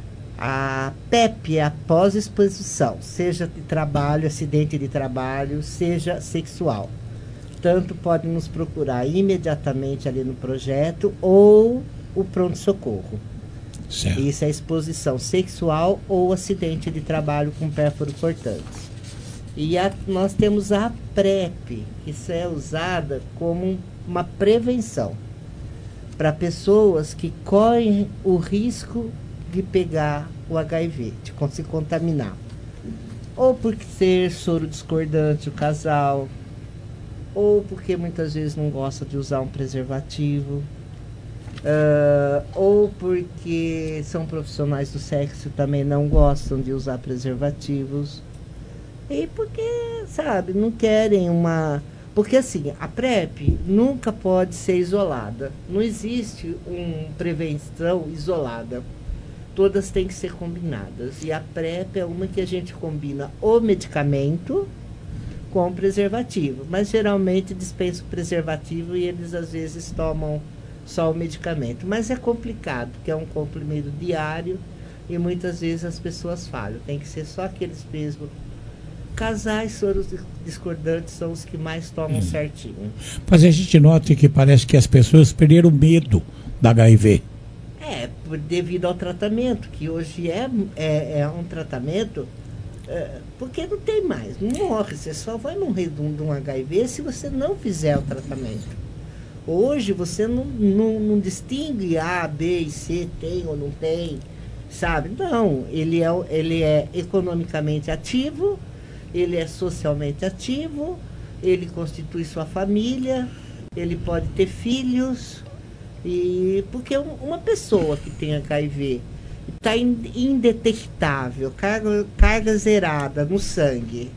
A PEP é a pós-exposição, seja de trabalho, acidente de trabalho, seja sexual. Tanto pode nos procurar imediatamente ali no projeto ou o pronto-socorro. Isso é exposição sexual ou acidente de trabalho com pérfuro cortante. E a, nós temos a PrEP, que isso é usada como uma prevenção para pessoas que correm o risco de pegar o H I V, de se contaminar. Ou por ser soro discordante o casal, ou porque muitas vezes não gosta de usar um preservativo, uh, ou porque são profissionais do sexo e também não gostam de usar preservativos, e porque, sabe, não querem uma... Porque assim, a PrEP nunca pode ser isolada, não existe uma prevenção isolada, todas têm que ser combinadas, e a PrEP é uma que a gente combina o medicamento com preservativo, mas geralmente dispensa o preservativo e eles às vezes tomam só o medicamento, mas é complicado, porque é um comprimido diário e muitas vezes as pessoas falham, tem que ser só aqueles mesmo. Casais soros discordantes são os que mais tomam hum. certinho. Mas a gente nota que parece que as pessoas perderam medo da H I V. É, por, devido ao tratamento, que hoje é, é, é um tratamento... É, porque não tem mais, não morre, você só vai morrer de um, de um H I V se você não fizer o tratamento. Hoje você não, não, não distingue A, B e C, tem ou não tem, sabe? Não, ele é, ele é economicamente ativo, ele é socialmente ativo, ele constitui sua família, ele pode ter filhos, e porque uma pessoa que tem H I V está indetectável, carga, carga zerada no sangue.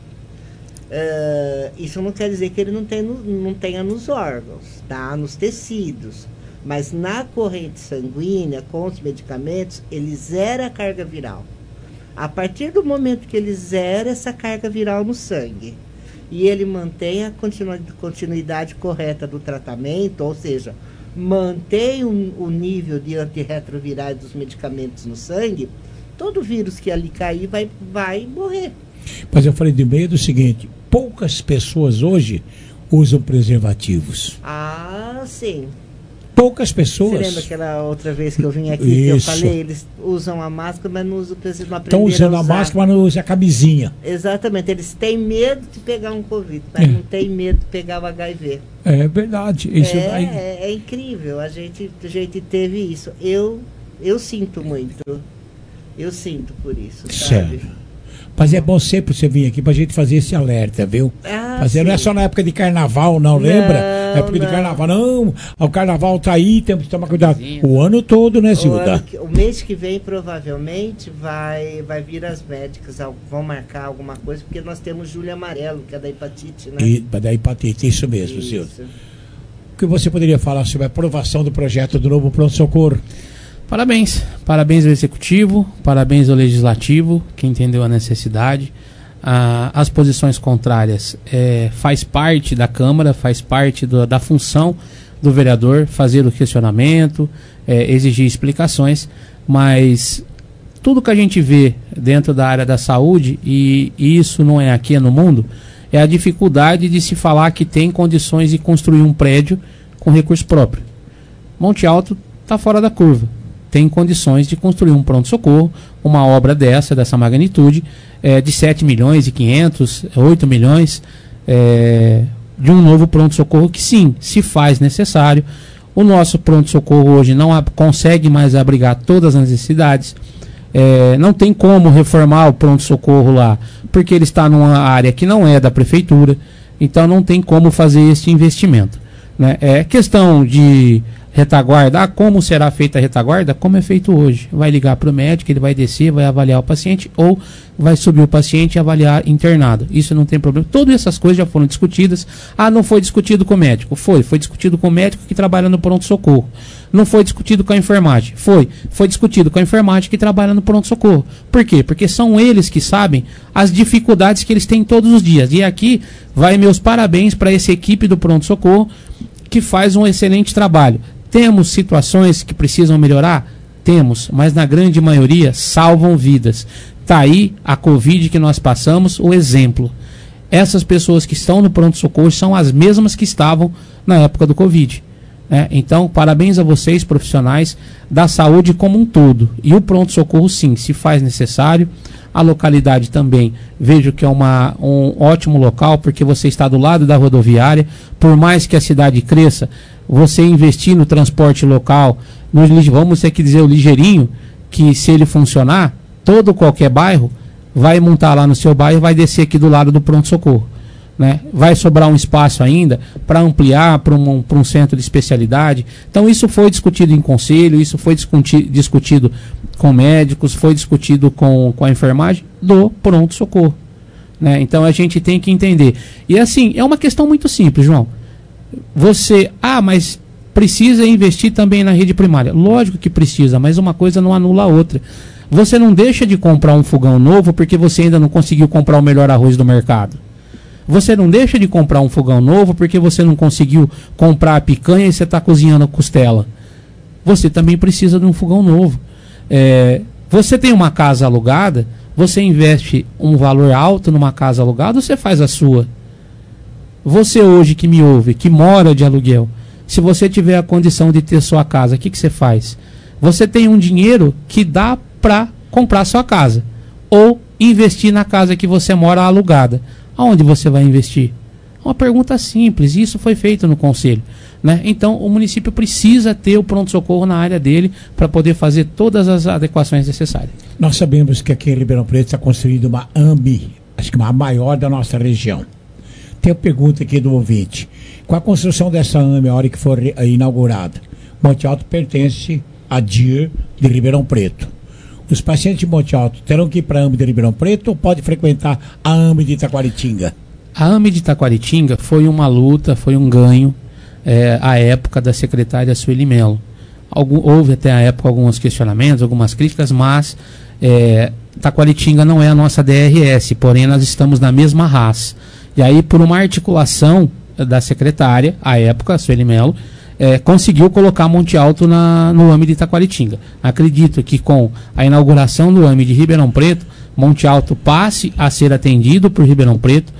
Uh, isso não quer dizer que ele não, tem no, não tenha nos órgãos, tá? Nos tecidos. Mas na corrente sanguínea, com os medicamentos, ele zera a carga viral. A partir do momento que ele zera essa carga viral no sangue e ele mantém a continu, continuidade correta do tratamento, ou seja, mantém o, o nível de antirretrovirais dos medicamentos no sangue, todo vírus que ali cair vai, vai morrer. Mas eu falei de meio do seguinte, poucas pessoas hoje usam preservativos. Ah, sim. Poucas pessoas. Você lembra aquela outra vez que eu vim aqui, Isso. que eu falei, eles usam a máscara, mas não usam o preservativo. Estão usando a, a máscara, mas não usam a camisinha. Exatamente, eles têm medo de pegar um Covid, mas é. não têm medo de pegar o H I V. É verdade. Isso é, daí... é, é incrível, a gente, a gente teve isso. Eu, eu sinto muito, eu sinto por isso, sabe? Certo. Mas é bom sempre você vir aqui pra gente fazer esse alerta, viu? Ah, fazer, não é só na época de carnaval, não, não lembra? Na época não. de carnaval, não. O carnaval tá aí, temos que tomar cuidado. O ano todo, né, Zilda? O, o mês que vem, provavelmente, vai, vai vir as médicas, vão marcar alguma coisa, porque nós temos Julho Amarelo, que é da hepatite, né? E, da hepatite, isso mesmo, isso. Zilda. O que você poderia falar sobre a aprovação do projeto do novo pronto-socorro? Parabéns, parabéns ao Executivo, parabéns ao Legislativo, que entendeu a necessidade. Ah, as posições contrárias é, faz parte da Câmara, faz parte do, da função do vereador fazer o questionamento, é, exigir explicações, mas tudo que a gente vê dentro da área da saúde, e, e isso não é aqui, é no mundo, é a dificuldade de se falar que tem condições de construir um prédio com recurso próprio. Monte Alto está fora da curva. Tem condições de construir um pronto-socorro, uma obra dessa, dessa magnitude, é, de sete milhões e quinhentos, oito milhões, é, de um novo pronto-socorro que sim, se faz necessário. O nosso pronto-socorro hoje não a, consegue mais abrigar todas as necessidades. É, não tem como reformar o pronto-socorro lá, porque ele está numa área que não é da prefeitura, então não tem como fazer esse investimento, né? É questão de retaguarda. Ah, como será feita a retaguarda? Como é feito hoje. Vai ligar para o médico, ele vai descer, vai avaliar o paciente, ou vai subir o paciente e avaliar internado. Isso não tem problema. Todas essas coisas já foram discutidas. Ah, não foi discutido com o médico. Foi. Foi discutido com o médico que trabalha no pronto-socorro. Não foi discutido com a enfermagem. Foi. Foi discutido com a enfermagem que trabalha no pronto-socorro. Por quê? Porque são eles que sabem as dificuldades que eles têm todos os dias. E aqui vai meus parabéns para essa equipe do pronto-socorro que faz um excelente trabalho. Temos situações que precisam melhorar? Temos, mas na grande maioria salvam vidas. Está aí a Covid que nós passamos, o exemplo. Essas pessoas que estão no pronto-socorro são as mesmas que estavam na época do Covid. É, então, parabéns a vocês, profissionais da saúde como um todo. E o pronto-socorro, sim, se faz necessário. A localidade também, vejo que é uma, um ótimo local, porque você está do lado da rodoviária. Por mais que a cidade cresça, você investir no transporte local, no, vamos ter que dizer o ligeirinho, que se ele funcionar, todo qualquer bairro vai montar lá no seu bairro e vai descer aqui do lado do pronto-socorro, né? Vai sobrar um espaço ainda para ampliar para um, para um centro de especialidade. Então isso foi discutido em conselho, isso foi discuti discutido com médicos, foi discutido com, com a enfermagem do pronto-socorro, né? Então a gente tem que entender. E assim, é uma questão muito simples, João. Você, ah, mas precisa investir também na rede primária. Lógico que precisa, mas uma coisa não anula a outra. Você não deixa de comprar um fogão novo porque você ainda não conseguiu comprar o melhor arroz do mercado. Você não deixa de comprar um fogão novo porque você não conseguiu comprar a picanha e você está cozinhando a costela. Você também precisa de um fogão novo. É, você tem uma casa alugada, você investe um valor alto numa casa alugada, ou você faz a sua? Você hoje que me ouve, que mora de aluguel, se você tiver a condição de ter sua casa, o que, que você faz? Você tem um dinheiro que dá para comprar sua casa, ou investir na casa que você mora alugada. Aonde você vai investir? Uma pergunta simples, isso foi feito no conselho, né? Então o município precisa ter o pronto-socorro na área dele para poder fazer todas as adequações necessárias. Nós sabemos que aqui em Ribeirão Preto está construída uma AMB, acho que a maior da nossa região. Tem uma pergunta aqui do ouvinte. Com a construção dessa AMB, a hora que for inaugurada, Monte Alto pertence à D I R de Ribeirão Preto. Os pacientes de Monte Alto terão que ir para a AMB de Ribeirão Preto ou pode frequentar a AMB de Itaquaritinga? A AMB de Itaquaritinga foi uma luta, foi um ganho é, à época da secretária Sueli Melo. Algum, houve até a época alguns questionamentos, algumas críticas, mas é, Itaquaritinga não é a nossa D R S, porém nós estamos na mesma raça. E aí, por uma articulação da secretária, à época, Sueli Melo, é, conseguiu colocar Monte Alto na, no AMB de Itaquaritinga. Acredito que com a inauguração do AMB de Ribeirão Preto, Monte Alto passe a ser atendido por Ribeirão Preto.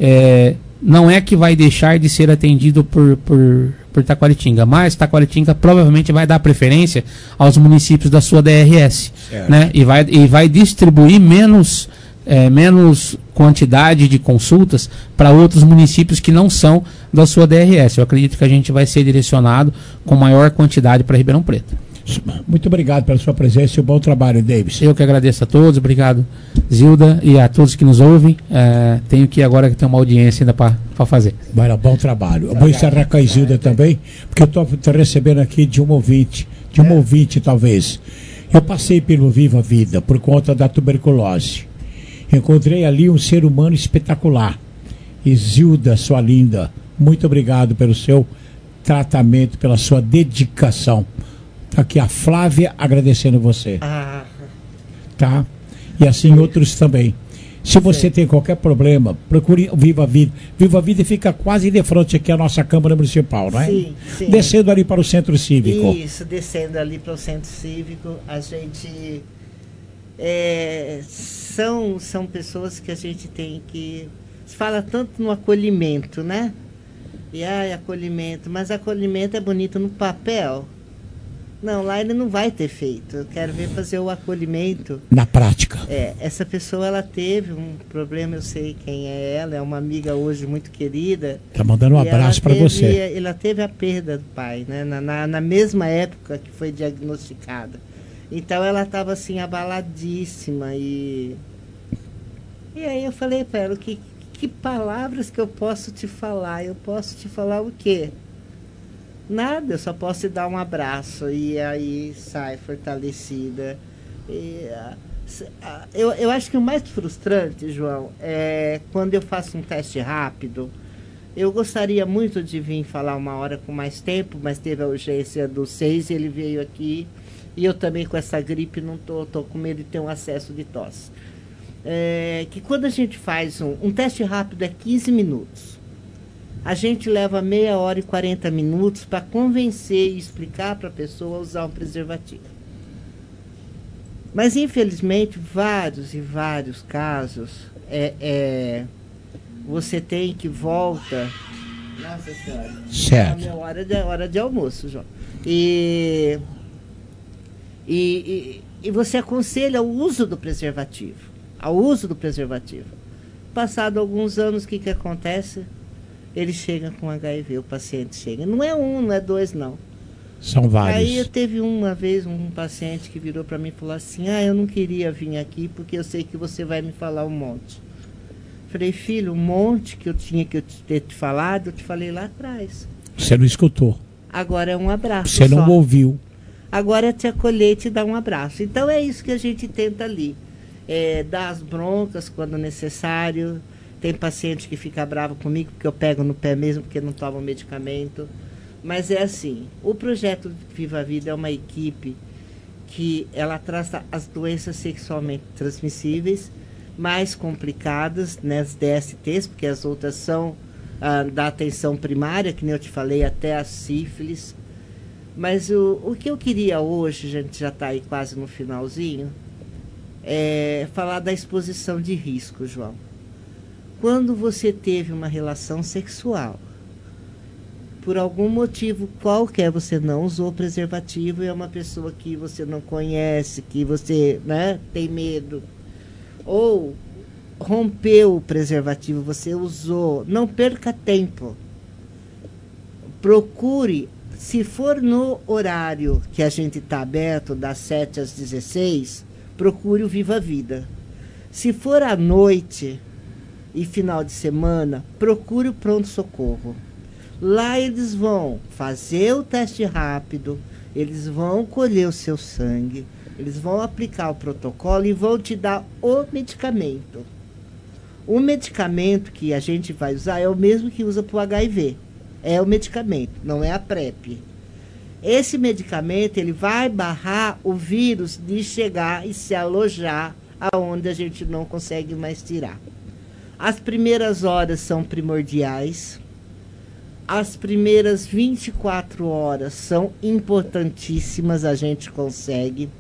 É, não é que vai deixar de ser atendido por, por, por Itaquaritinga, mas Itaquaritinga provavelmente vai dar preferência aos municípios da sua D R S, né? E vai, e vai distribuir menos... É, menos quantidade de consultas para outros municípios que não são da sua D R S. Eu acredito que a gente vai ser direcionado com maior quantidade para Ribeirão Preto. Muito obrigado pela sua presença e o bom trabalho, Davis. Eu que agradeço a todos, obrigado, Zilda, e a todos que nos ouvem. É, tenho que agora que tem uma audiência ainda para fazer. Vai lá, bom trabalho. Eu vou encerrar com a Zilda também, porque eu estou recebendo aqui de um ouvinte, de um ouvinte talvez. Eu passei pelo Viva Vida por conta da tuberculose. Encontrei ali um ser humano espetacular. Isilda, sua linda, muito obrigado pelo seu tratamento, pela sua dedicação. Tá aqui a Flávia agradecendo você. Ah. Tá? E assim outros também. Se você tem qualquer problema, procure o Viva a Vida. Viva a Vida fica quase de frente aqui à nossa Câmara Municipal, não é? Sim, sim. Descendo ali para o Centro Cívico. Isso, descendo ali para o Centro Cívico, a gente... É, são, são pessoas que a gente tem que... Se fala tanto no acolhimento, né? E ai, acolhimento, mas acolhimento é bonito no papel. Não, lá ele não vai ter feito. Eu quero ver fazer o acolhimento. Na prática. É, essa pessoa, ela teve um problema, eu sei quem é ela, é uma amiga hoje muito querida. Tá mandando um abraço para você. Ela teve a perda do pai, né? Na, na, na mesma época que foi diagnosticada. Então ela estava assim, abaladíssima. E, e aí eu falei para ela, que, que palavras que eu posso te falar? Eu posso te falar o quê? Nada, eu só posso te dar um abraço e aí sai fortalecida. E, uh, eu, eu acho que o mais frustrante, João, é quando eu faço um teste rápido. Eu gostaria muito de vir falar uma hora com mais tempo, mas teve a urgência do seis e ele veio aqui. E eu também com essa gripe não tô, tô com medo de ter um acesso de tosse. É, que quando a gente faz um, um teste rápido é quinze minutos. A gente leva meia hora e quarenta minutos para convencer e explicar para a pessoa usar um preservativo. Mas, infelizmente, vários e vários casos, é, é, você tem que volta... Nossa Senhora. Certo. É a hora de, hora de almoço, João. E, e, e, e você aconselha o uso do preservativo. Ao uso do preservativo. Passado alguns anos, o que, que acontece? Ele chega com H I V, o paciente chega. Não é um, não é dois, não. São vários. Aí teve uma vez um paciente que virou para mim e falou assim, ah, eu não queria vir aqui porque eu sei que você vai me falar um monte. Falei, filho, um monte que eu tinha que eu ter te falado, eu te falei lá atrás. Você não escutou. Agora é um abraço. Você não só. ouviu. Agora é te acolher e te dar um abraço. Então é isso que a gente tenta ali. É, dar as broncas quando necessário. Tem paciente que fica bravo comigo porque eu pego no pé mesmo porque não toma o medicamento. Mas é assim, o projeto Viva a Vida é uma equipe que ela trata as doenças sexualmente transmissíveis mais complicadas, né, as D S Ts, porque as outras são ah, da atenção primária, que nem eu te falei, até a sífilis. Mas o, o que eu queria hoje, a gente já está aí quase no finalzinho, é falar da exposição de risco, João. Quando você teve uma relação sexual, por algum motivo qualquer você não usou preservativo e é uma pessoa que você não conhece, que você, né, tem medo, ou rompeu o preservativo, você usou, não perca tempo. Procure, se for no horário que a gente está aberto, das sete às dezesseis, procure o Viva a Vida. Se for à noite e final de semana, procure o pronto-socorro. Lá eles vão fazer o teste rápido, eles vão colher o seu sangue, eles vão aplicar o protocolo e vão te dar o medicamento. O medicamento que a gente vai usar é o mesmo que usa para o H I V. É o medicamento, não é a PrEP. Esse medicamento ele vai barrar o vírus de chegar e se alojar aonde a gente não consegue mais tirar. As primeiras horas são primordiais. As primeiras vinte e quatro horas são importantíssimas, a gente consegue.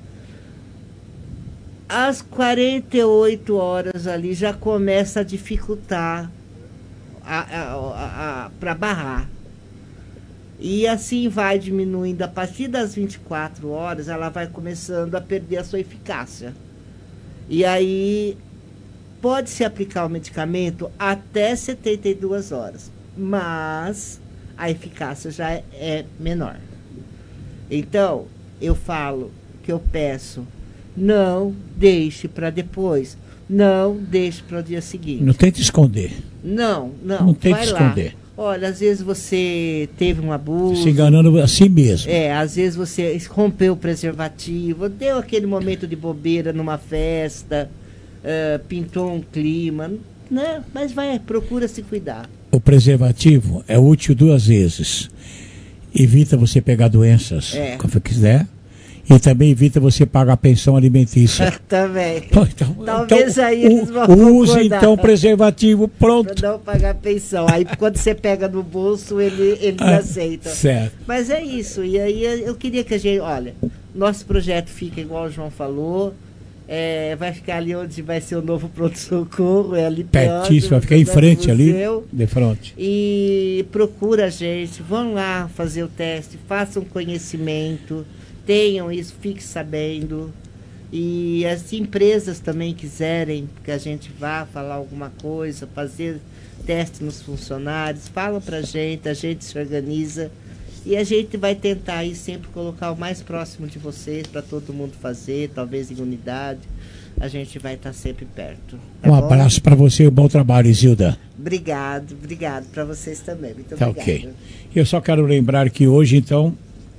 Às quarenta e oito horas ali já começa a dificultar para barrar. E assim vai diminuindo. A partir das vinte e quatro horas, ela vai começando a perder a sua eficácia. E aí pode-se aplicar o medicamento até setenta e duas horas. Mas a eficácia já é, é menor. Então, eu falo que eu peço, não deixe para depois, não deixe para o dia seguinte. Não tente esconder. Não, não, Não tente vai esconder. Lá. Olha, às vezes você teve um abuso. Se enganando a si mesmo. É, às vezes você rompeu o preservativo, deu aquele momento de bobeira numa festa, uh, pintou um clima, né? Mas vai, procura se cuidar. O preservativo é útil duas vezes. Evita você pegar doenças, É. quando quiser, E também evita você pagar a pensão alimentícia. Também. Pô, então, Talvez então, aí eles vão use concordar. então preservativo, pronto. Pra não pagar pensão. Aí quando você pega no bolso, ele, eles Ah, aceitam. certo. Mas é isso. E aí eu queria que a gente, olha, nosso projeto fica igual o João falou. É, vai ficar ali onde vai ser o novo pronto-socorro, é ali Pertíssimo, vai ficar em frente ali, de frente. E procura a gente, vão lá fazer o teste, façam conhecimento, tenham isso, fique sabendo. E as empresas também quiserem que a gente vá falar alguma coisa, fazer teste nos funcionários, falam pra gente, a gente se organiza. E a gente vai tentar aí sempre colocar o mais próximo de vocês para todo mundo fazer, talvez em unidade. A gente vai estar sempre perto. Tá Um bom? abraço para você e um bom trabalho, Isilda. Obrigado, obrigado para vocês também. Muito Tá obrigado. ok. Eu só quero lembrar que hoje, então,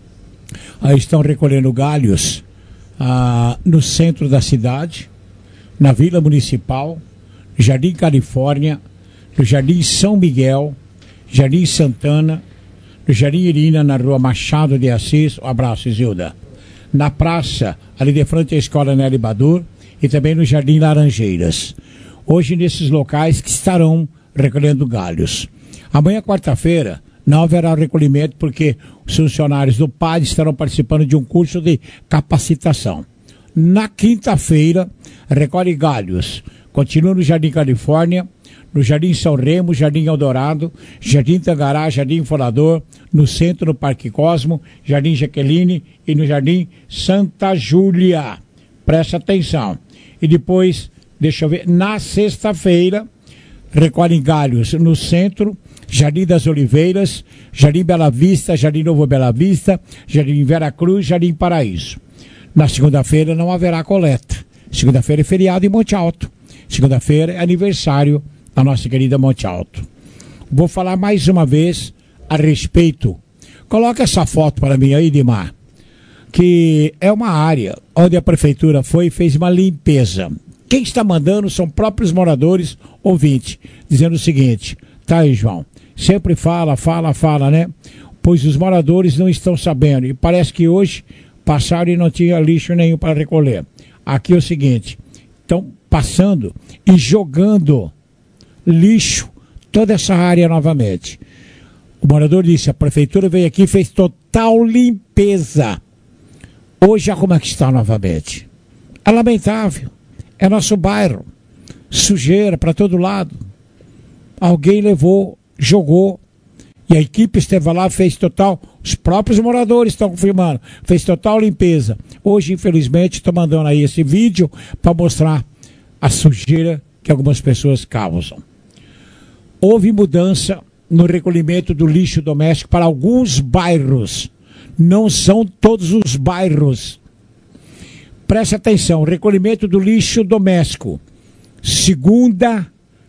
ah, estão recolhendo galhos ah, no centro da cidade, na Vila Municipal, no Jardim Califórnia, no Jardim São Miguel, Jardim Santana, no Jardim Irina, na Rua Machado de Assis. Um abraço, Isilda. Na praça, ali de frente à Escola Nelly Badur, e também no Jardim Laranjeiras. Hoje, nesses locais que estarão recolhendo galhos. Amanhã, quarta-feira, não haverá recolhimento, porque os funcionários do P A D estarão participando de um curso de capacitação. Na quinta-feira, recolhe galhos. Continua no Jardim Califórnia, no Jardim São Remo, Jardim Eldorado, Jardim Tangará, Jardim Folador, no centro, no Parque Cosmo, Jardim Jaqueline e no Jardim Santa Júlia. Presta atenção. E depois, deixa eu ver, na sexta-feira, recolhem galhos no centro, Jardim das Oliveiras, Jardim Bela Vista, Jardim Novo Bela Vista, Jardim Vera Cruz, Jardim Paraíso. Na segunda-feira não haverá coleta. Segunda-feira é feriado em Monte Alto. Segunda-feira é aniversário da nossa querida Monte Alto. Vou falar mais uma vez a respeito. Coloca essa foto para mim aí, Dimar, que é uma área onde a prefeitura foi e fez uma limpeza. Quem está mandando são próprios moradores ouvintes, dizendo o seguinte: tá aí, João, sempre fala, fala, fala, né? Pois os moradores não estão sabendo, e parece que hoje passaram e não tinha lixo nenhum para recolher. Aqui é o seguinte: estão passando e jogando lixo toda essa área novamente. O morador disse: a prefeitura veio aqui e fez total limpeza. Hoje, como é que está novamente? É lamentável. É nosso bairro. Sujeira para todo lado. Alguém levou, jogou. E a equipe esteve lá, fez total. Os próprios moradores estão confirmando. Fez total limpeza. Hoje, infelizmente, estou mandando aí esse vídeo para mostrar a sujeira que algumas pessoas causam. Houve mudança no recolhimento do lixo doméstico para alguns bairros. Não são todos os bairros. Preste atenção, recolhimento do lixo doméstico. Segunda,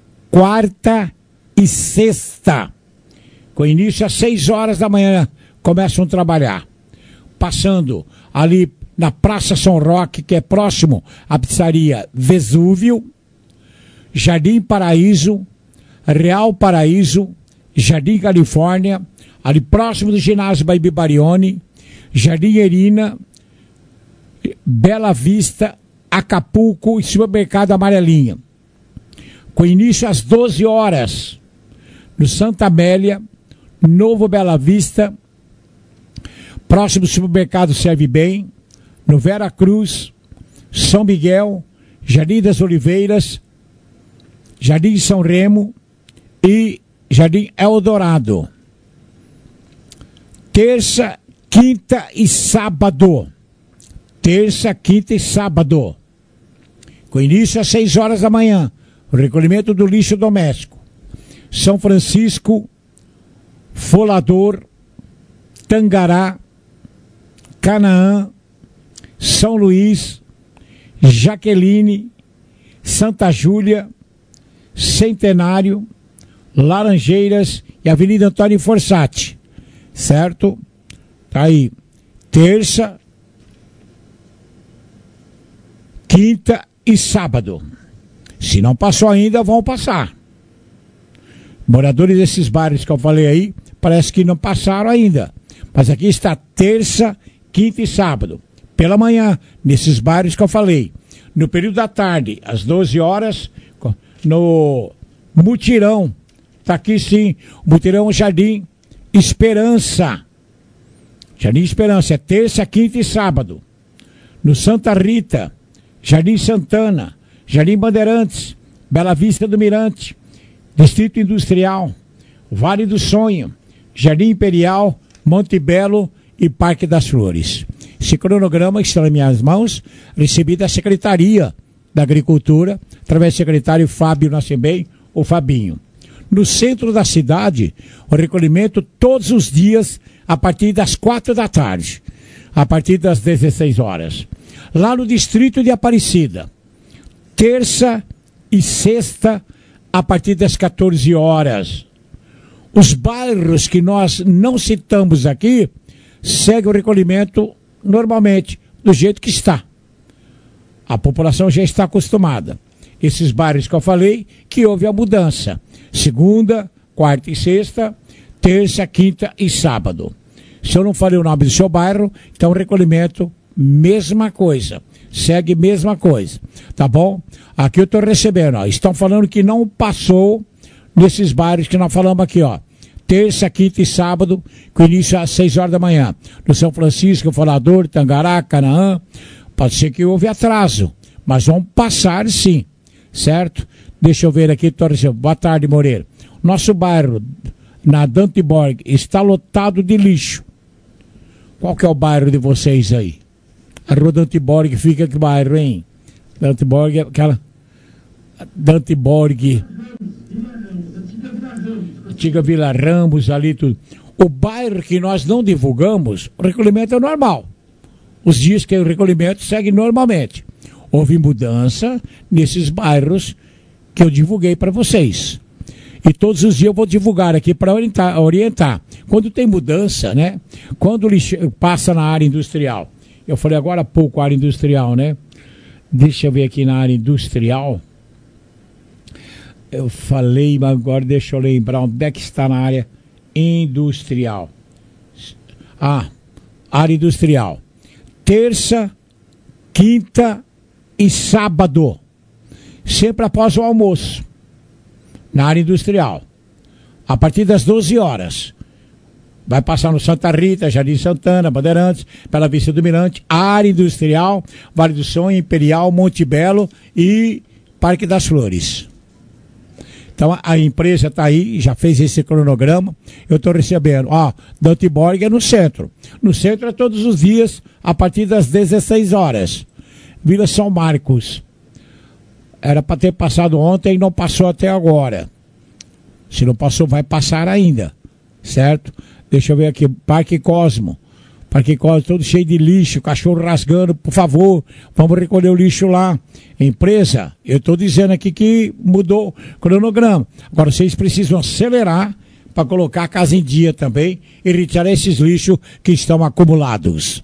quarta e sexta. Com início às seis horas da manhã, começam a trabalhar. Passando ali na Praça São Roque, que é próximo à pizzaria Vesúvio, Jardim Paraíso, Real Paraíso, Jardim Califórnia, ali próximo do ginásio Baby Barione, Jardim Irina, Bela Vista, Acapulco e Supermercado Amarelinha. Com início às doze horas, no Santa Amélia, Novo Bela Vista, próximo do Supermercado Serve Bem, no Vera Cruz, São Miguel, Jardim das Oliveiras, Jardim São Remo e Jardim Eldorado. Terça, quinta e sábado. Terça, quinta e sábado. Com início às seis horas da manhã. O recolhimento do lixo doméstico. São Francisco, Folador, Tangará, Canaã, São Luís, Jaqueline, Santa Júlia, Centenário, Laranjeiras e Avenida Antônio Forsatti. Certo? Tá aí. Terça, quinta e sábado. Se não passou ainda, vão passar. Moradores desses bairros que eu falei aí, parece que não passaram ainda. Mas aqui está terça, quinta e sábado. pela manhã, nesses bairros que eu falei. No período da tarde, às doze horas, no Mutirão. Está aqui sim, Mutirão Jardim Esperança. Jardim Esperança, é terça, quinta e sábado. No Santa Rita, Jardim Santana, Jardim Bandeirantes, Bela Vista do Mirante, Distrito Industrial, Vale do Sonho, Jardim Imperial, Monte Belo e Parque das Flores. Esse cronograma está nas minhas mãos, recebi da Secretaria da Agricultura, através do secretário Fábio Nascimento, o Fabinho. No centro da cidade, o recolhimento todos os dias, a partir das quatro da tarde, a partir das dezesseis horas. Lá no distrito de Aparecida, terça e sexta, a partir das quatorze horas. Os bairros que nós não citamos aqui, segue o recolhimento normalmente, do jeito que está. A população já está acostumada. Esses bairros que eu falei, que houve a mudança. Segunda, quarta e sexta, terça, quinta e sábado. Se eu não falei o nome do seu bairro, então o recolhimento, mesma coisa. Segue mesma coisa. Tá bom? Aqui eu estou recebendo, ó. Estão falando que não passou nesses bairros que nós falamos aqui, ó. Terça, quinta e sábado, com início às seis horas da manhã. No São Francisco, Falador, Tangará, Canaã. Pode ser que houve atraso, mas vão passar sim. Certo? Deixa eu ver aqui, tô recebendo. Boa tarde, Moreira. Nosso bairro, na Dante Borg, está lotado de lixo. Qual que é o bairro de vocês aí? A Rua Dante Borg fica que bairro, hein? Dante Borg é aquela... Dante Borg... Antiga Vila Ramos, ali tudo. O bairro que nós não divulgamos, o recolhimento é normal. Os dias que o recolhimento segue normalmente. Houve mudança nesses bairros que eu divulguei para vocês. E todos os dias eu vou divulgar aqui para orientar, orientar. Quando tem mudança, né? Quando lixo passa na área industrial. Eu falei agora há pouco área industrial, né? Deixa eu ver aqui na área industrial. Eu falei, mas agora deixa eu lembrar onde é que está na área industrial. Ah, área industrial. Terça, quinta e sábado. Sempre após o almoço. Na área industrial. A partir das doze horas. Vai passar no Santa Rita, Jardim Santana, Bandeirantes, Bela Vista do Mirante, área industrial, Vale do Sonho, Imperial, Monte Belo e Parque das Flores. Então a empresa está aí, já fez esse cronograma, eu estou recebendo, ó, Dante Borg é no centro. No centro é todos os dias, a partir das dezesseis horas. Vila São Marcos. Era para ter passado ontem e não passou até agora. Se não passou, vai passar ainda. Certo? Deixa eu ver aqui, Parque Cosmo. Parque Cosmo todo cheio de lixo, cachorro rasgando, por favor, vamos recolher o lixo lá. Empresa, eu estou dizendo aqui que mudou o cronograma. Agora vocês precisam acelerar para colocar a casa em dia também e retirar esses lixos que estão acumulados.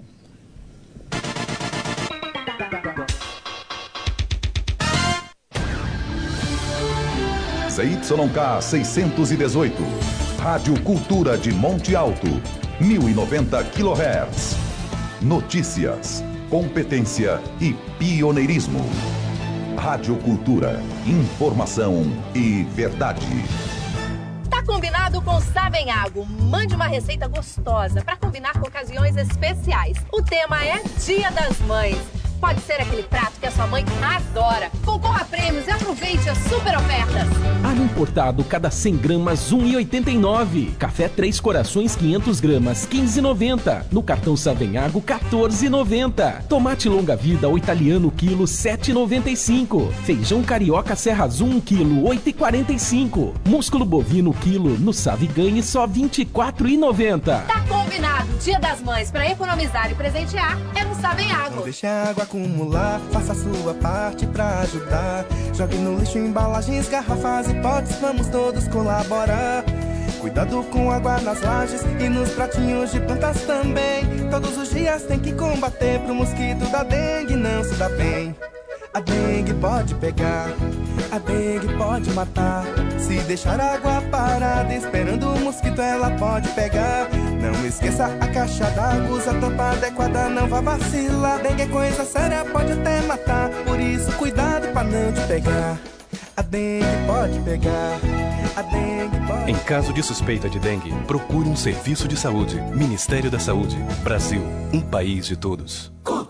Z Y K seiscentos e dezoito, Rádio Cultura de Monte Alto, mil e noventa quilohertz. Notícias, competência e pioneirismo. Rádio Cultura, informação e verdade. Tá combinado com Savenhago. Mande uma receita gostosa para combinar com ocasiões especiais. O tema é Dia das Mães. Pode ser aquele prato que a sua mãe adora. Concorra a prêmios e aproveite as super ofertas. Alho importado, cada cem gramas, um real e oitenta e nove centavos. Café Três Corações, quinhentas gramas, quinze reais e noventa centavos. No cartão Savenhago, quatorze reais e noventa centavos. Tomate longa vida, o italiano, quilo, sete reais e noventa e cinco centavos. Feijão carioca Serra Azul, um quilo, oito reais e quarenta e cinco centavos. Músculo bovino, quilo, no Saviganhe, só vinte e quatro reais e noventa centavos. Tá combinado. Dia das Mães, para economizar e presentear, é no Savenhago. Não deixe a água acumular, faça a sua parte pra ajudar. Jogue no lixo embalagens, garrafas e potes, vamos todos colaborar. Cuidado com água nas lajes e nos pratinhos de plantas também. Todos os dias tem que combater pro mosquito da dengue não se dá bem. A dengue pode pegar a dengue pode matar. Se deixar a água parada esperando o mosquito, ela pode pegar. Não esqueça a caixa d'água, usa a tampa adequada, não vá vacilar. Dengue é coisa séria, pode até matar. Por isso cuidado pra não te pegar. A dengue pode pegar. A dengue pode... Em caso de suspeita de dengue, procure um serviço de saúde. Ministério da Saúde. Brasil, um país de todos.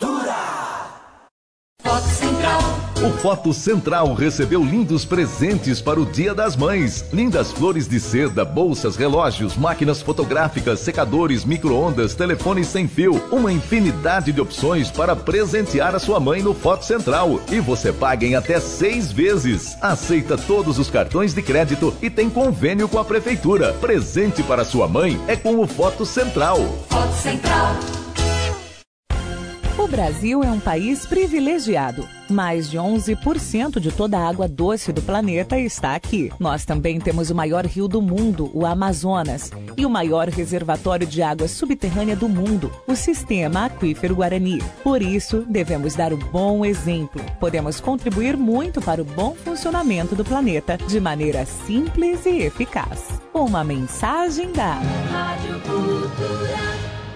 Foto Central. O Foto Central recebeu lindos presentes para o Dia das Mães. Lindas flores de seda, bolsas, relógios, máquinas fotográficas, secadores, micro-ondas, telefones sem fio. Uma infinidade de opções para presentear a sua mãe no Foto Central. E você paga em até seis vezes. Aceita todos os cartões de crédito e tem convênio com a Prefeitura. Presente para sua mãe é com o Foto Central. Foto Central. O Brasil é um país privilegiado. Mais de onze por cento de toda a água doce do planeta está aqui. Nós também temos o maior rio do mundo, o Amazonas, e o maior reservatório de água subterrânea do mundo, o Sistema Aquífero Guarani. Por isso, devemos dar o bom exemplo. Podemos contribuir muito para o bom funcionamento do planeta de maneira simples e eficaz. Uma mensagem da Rádio Cultura.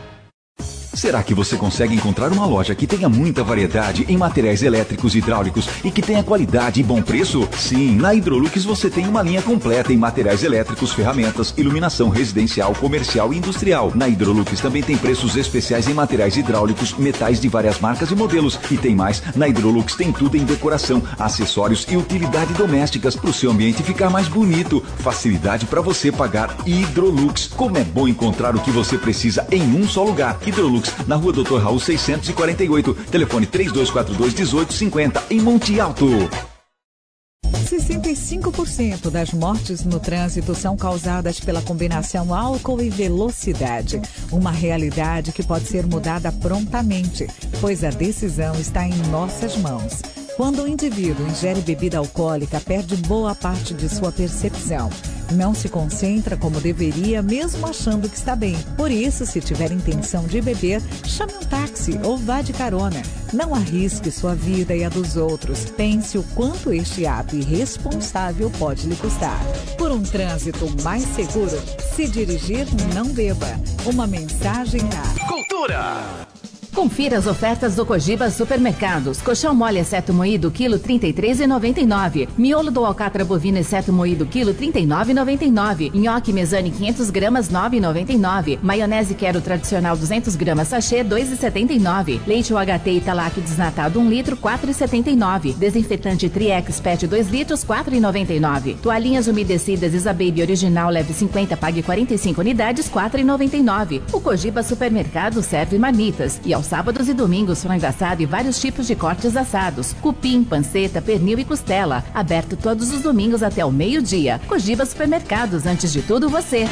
Será que você consegue encontrar uma loja que tenha muita variedade em materiais elétricos e hidráulicos e que tenha qualidade e bom preço? Sim, na Hidrolux você tem uma linha completa em materiais elétricos, ferramentas, iluminação residencial, comercial e industrial. Na Hidrolux também tem preços especiais em materiais hidráulicos, metais de várias marcas e modelos. E tem mais, na Hidrolux tem tudo em decoração, acessórios e utilidade domésticas para o seu ambiente ficar mais bonito. Facilidade para você pagar Hidrolux. Como é bom encontrar o que você precisa em um só lugar. Hidrolux, na rua doutor Raul seiscentos e quarenta e oito, telefone três dois quatro dois, um oito cinco zero, em Monte Alto. sessenta e cinco por cento das mortes no trânsito são causadas pela combinação álcool e velocidade. Uma realidade que pode ser mudada prontamente, pois a decisão está em nossas mãos. Quando o indivíduo ingere bebida alcoólica, perde boa parte de sua percepção. Não se concentra como deveria, mesmo achando que está bem. Por isso, se tiver intenção de beber, chame um táxi ou vá de carona. Não arrisque sua vida e a dos outros. Pense o quanto este ato irresponsável pode lhe custar. Por um trânsito mais seguro, se dirigir, não beba. Uma mensagem a Cultura! Confira as ofertas do Cogiba Supermercados. Colchão mole exceto moído, quilo trinta e três reais e noventa e nove centavos. Miolo do alcatra bovino exceto moído, quilo trinta e nove reais e noventa e nove centavos. Nhoque Mesane quinhentas gramas, nove reais e noventa e nove centavos. Maionese Quero tradicional duzentas gramas, sachê, dois reais e setenta e nove centavos. Leite U H T Italac desnatado um litro, quatro reais e setenta e nove centavos. Desinfetante Triex Pet dois litros, quatro reais e noventa e nove centavos. Toalhinhas umedecidas Isababy original leve cinquenta, pague quarenta e cinco unidades, quatro reais e noventa e nove centavos. O Cogiba Supermercado serve marmitas. E aos sábados e domingos, frango assado e vários tipos de cortes assados. Cupim, panceta, pernil e costela. Aberto todos os domingos até o meio-dia. Cogiba Supermercados, antes de tudo você.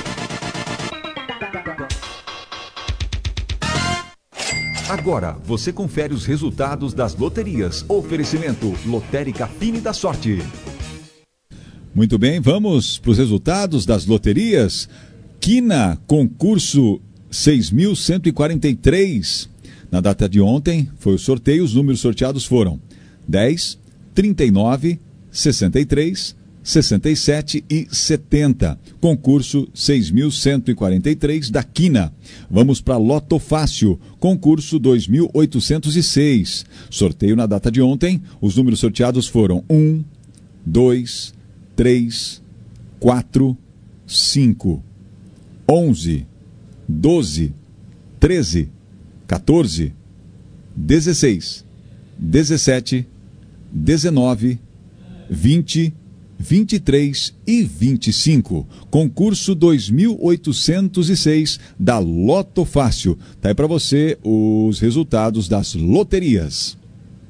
Agora, você confere os resultados das loterias. Oferecimento Lotérica Fine da Sorte. Muito bem, vamos para os resultados das loterias. Quina, concurso seis mil cento e quarenta e três. Na data de ontem, foi o sorteio, os números sorteados foram dez, trinta e nove, sessenta e três, sessenta e sete e setenta. Concurso seis mil cento e quarenta e três da Quina. Vamos para Loto Fácil, concurso dois mil oitocentos e seis. Sorteio na data de ontem, os números sorteados foram um, dois, três, quatro, cinco, onze, doze, treze, quatorze, dezesseis, dezessete, dezenove, vinte, vinte e três e vinte e cinco. Concurso dois mil oitocentos e seis da Loto Fácil. Tá aí para você os resultados das loterias.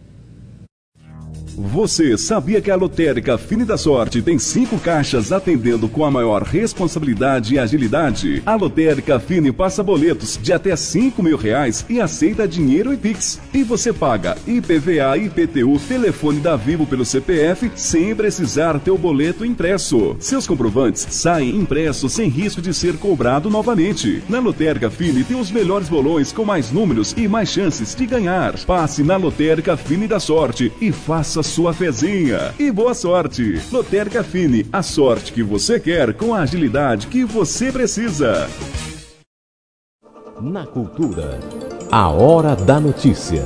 Você sabia que a Lotérica Fine da Sorte tem cinco caixas atendendo com a maior responsabilidade e agilidade? A Lotérica Fine passa boletos de até cinco mil reais e aceita dinheiro e Pix. E você paga I P V A, I P T U, telefone da Vivo pelo C P F sem precisar ter o boleto impresso. Seus comprovantes saem impressos sem risco de ser cobrado novamente. Na Lotérica Fine tem os melhores bolões com mais números e mais chances de ganhar. Passe na Lotérica Fine da Sorte e faça sua fezinha. E boa sorte! Lotérica Fini, a sorte que você quer com a agilidade que você precisa. Na Cultura, a hora da notícia.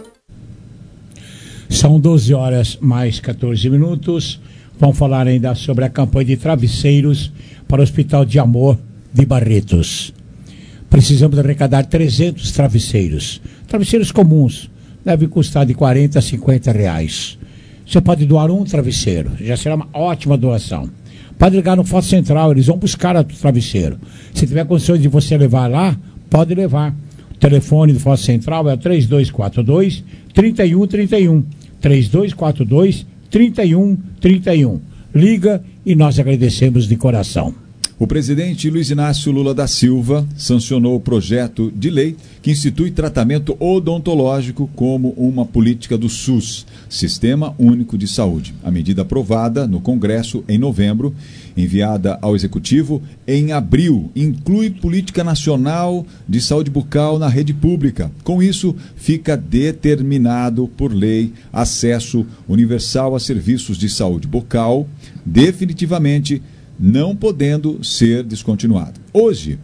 São doze horas mais catorze minutos. Vamos falar ainda sobre a campanha de travesseiros para o Hospital de Amor de Barretos. Precisamos arrecadar trezentos travesseiros. Travesseiros comuns. Deve custar de quarenta a cinquenta reais. Você pode doar um travesseiro. Já será uma ótima doação. Pode ligar no Foto Central. Eles vão buscar o travesseiro. Se tiver condições de você levar lá, pode levar. O telefone do Foto Central é o três dois quatro dois, três um três um. três dois quatro dois, três um três um. Liga e nós agradecemos de coração. O presidente Luiz Inácio Lula da Silva sancionou o projeto de lei que institui tratamento odontológico como uma política do SUS, Sistema Único de Saúde. A medida aprovada no Congresso em novembro, enviada ao Executivo em abril, inclui política nacional de saúde bucal na rede pública. Com isso, fica determinado por lei acesso universal a serviços de saúde bucal, definitivamente não podendo ser descontinuado. Hoje,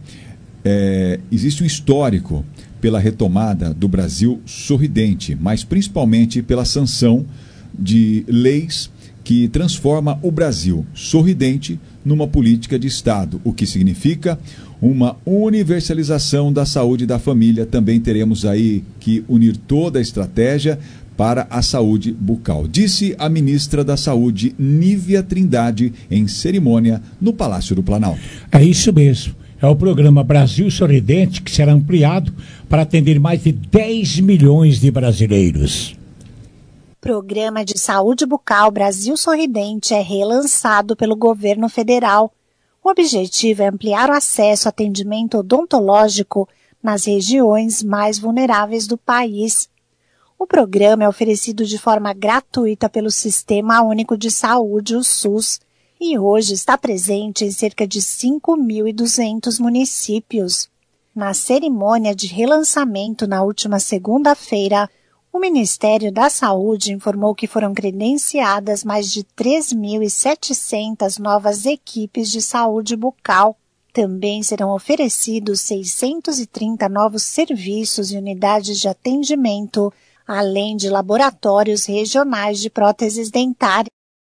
é, existe um histórico pela retomada do Brasil sorridente, mas principalmente pela sanção de leis que transforma o Brasil sorridente numa política de Estado, o que significa uma universalização da saúde da família. Também teremos aí que unir toda a estratégia para a saúde bucal, disse a ministra da Saúde, Nívia Trindade, em cerimônia no Palácio do Planalto. É isso mesmo. É o programa Brasil Sorridente que será ampliado para atender mais de dez milhões de brasileiros. Programa de Saúde Bucal Brasil Sorridente é relançado pelo governo federal. O objetivo é ampliar o acesso ao atendimento odontológico nas regiões mais vulneráveis do país. O programa é oferecido de forma gratuita pelo Sistema Único de Saúde, o SUS, e hoje está presente em cerca de cinco mil e duzentos municípios. Na cerimônia de relançamento na última segunda-feira, o Ministério da Saúde informou que foram credenciadas mais de três mil e setecentas novas equipes de saúde bucal. Também serão oferecidos seiscentos e trinta novos serviços e unidades de atendimento, além de laboratórios regionais de próteses dentárias.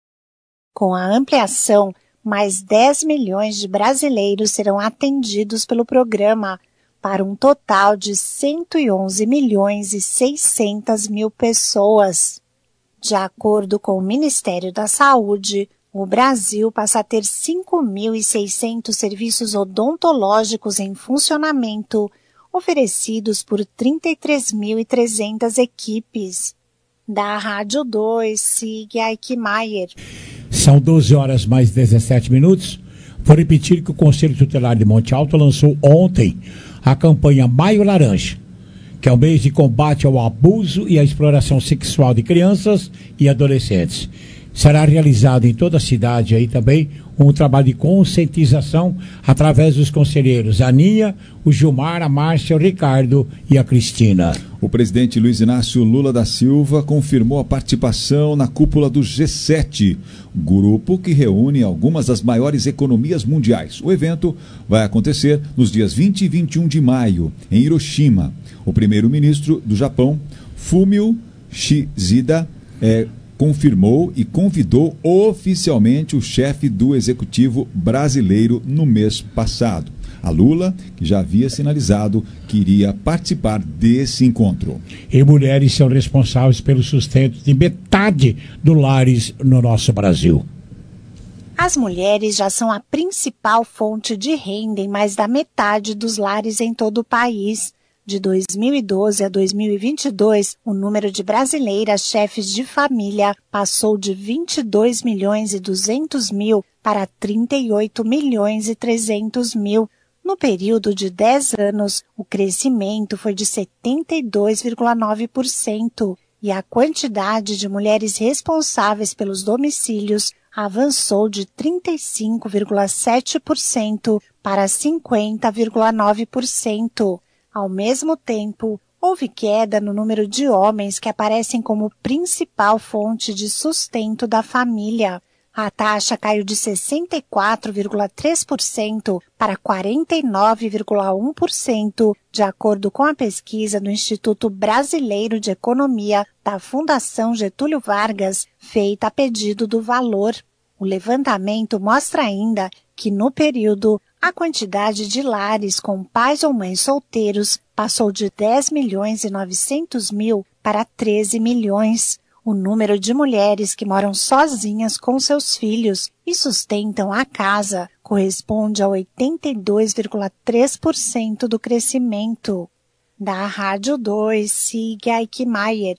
Com a ampliação, mais dez milhões de brasileiros serão atendidos pelo programa, para um total de cento e onze milhões e seiscentas mil pessoas. De acordo com o Ministério da Saúde, o Brasil passa a ter cinco mil e seiscentos serviços odontológicos em funcionamento, oferecidos por trinta e três mil e trezentas equipes. Da Rádio dois, siga Eichmeier. São doze horas mais dezessete minutos. Vou repetir que o Conselho Tutelar de Monte Alto lançou ontem a campanha Maio Laranja, que é o mês de combate ao abuso e à exploração sexual de crianças e adolescentes. Será realizado em toda a cidade aí também um trabalho de conscientização através dos conselheiros Aninha, o Gilmar, a Márcia, o Ricardo e a Cristina. O presidente Luiz Inácio Lula da Silva confirmou a participação na cúpula do G sete, grupo que reúne algumas das maiores economias mundiais. O evento vai acontecer nos dias vinte e vinte e um de maio, em Hiroshima. O primeiro-ministro do Japão, Fumio Kishida, é confirmou e convidou oficialmente o chefe do executivo brasileiro no mês passado. A Lula, que já havia sinalizado que iria participar desse encontro. E mulheres são responsáveis pelo sustento de metade dos lares no nosso Brasil. As mulheres já são a principal fonte de renda em mais da metade dos lares em todo o país. De dois mil e doze a dois mil e vinte e dois, o número de brasileiras chefes de família passou de vinte e dois milhões e duzentos mil para trinta e oito milhões e trezentos mil. No período de dez anos, o crescimento foi de setenta e dois vírgula nove por cento e a quantidade de mulheres responsáveis pelos domicílios avançou de trinta e cinco vírgula sete por cento para cinquenta vírgula nove por cento. Ao mesmo tempo, houve queda no número de homens que aparecem como principal fonte de sustento da família. A taxa caiu de sessenta e quatro vírgula três por cento para quarenta e nove vírgula um por cento, de acordo com a pesquisa do Instituto Brasileiro de Economia da Fundação Getúlio Vargas, feita a pedido do Valor. O levantamento mostra ainda que, no período, a quantidade de lares com pais ou mães solteiros passou de dez milhões e novecentos mil para treze milhões. O número de mulheres que moram sozinhas com seus filhos e sustentam a casa corresponde a oitenta e dois vírgula três por cento do crescimento. Da Rádio dois, Sig Eichmeier.